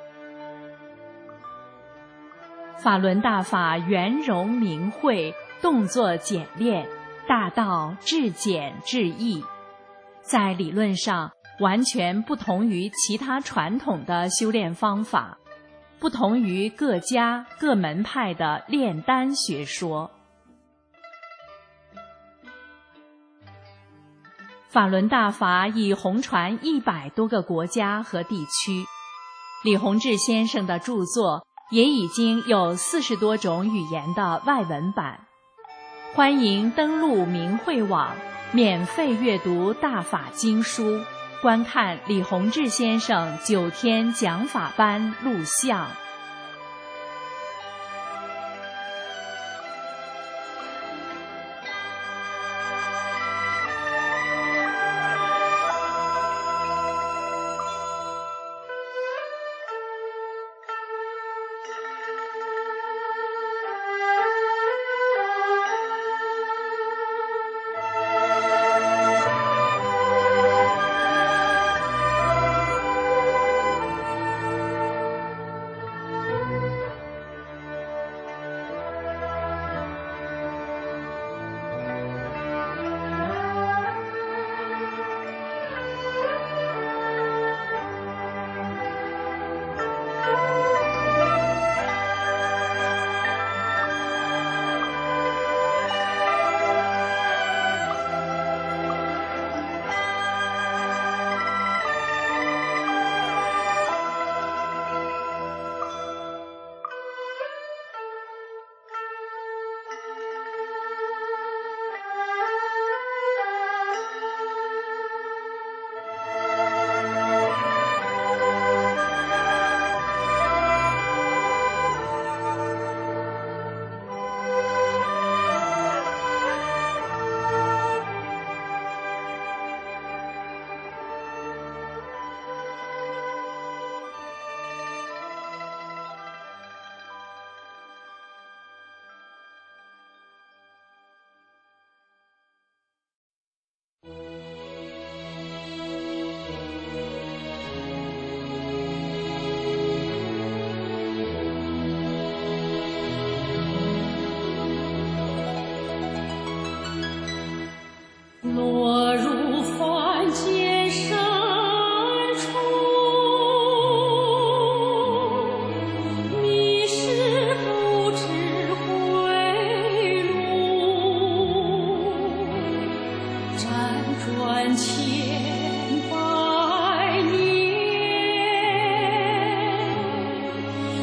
法轮大法圆融明慧，动作简练，大道至简至易，在理论上完全不同于其他传统的修炼方法，不同于各家各门派的炼丹学说。法轮大法已红传一百多个国家和地区，李洪志先生的著作也已经有四十多种语言的外文版。欢迎登录明慧网，免费阅读大法经书，观看李洪志先生九天讲法班录像。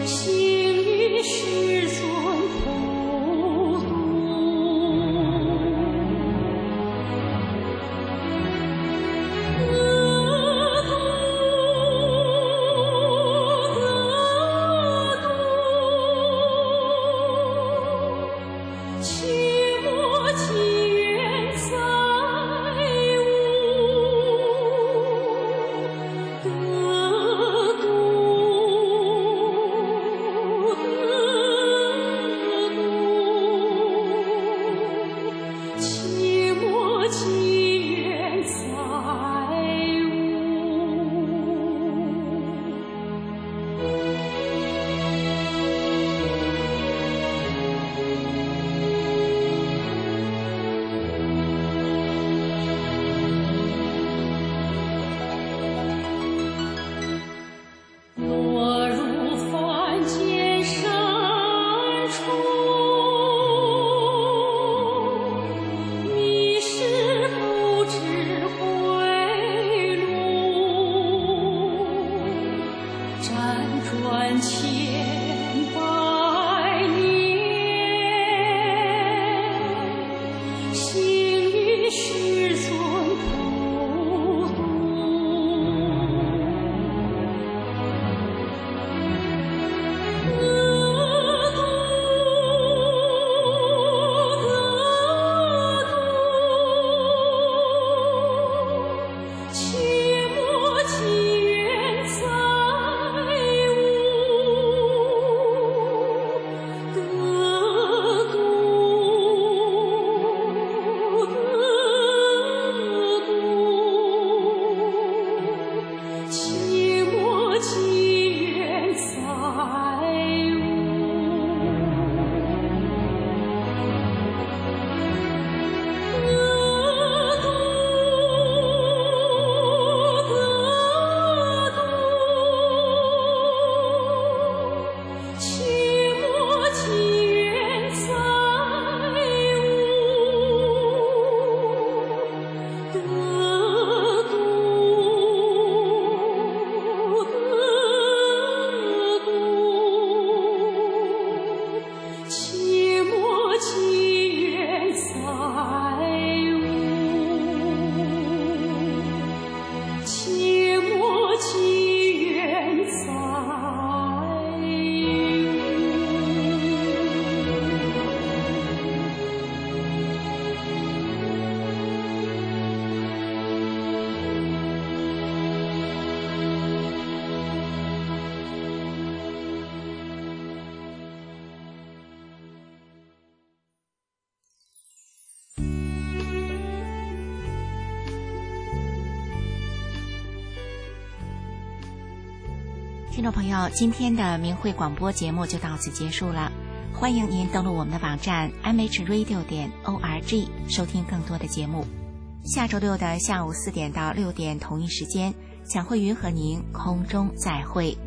听众朋友，今天的明慧广播节目就到此结束了。欢迎您登录我们的网站 m h radio 点 org 收听更多的节目。下周六的下午四点到六点同一时间，蒋慧云和您空中再会。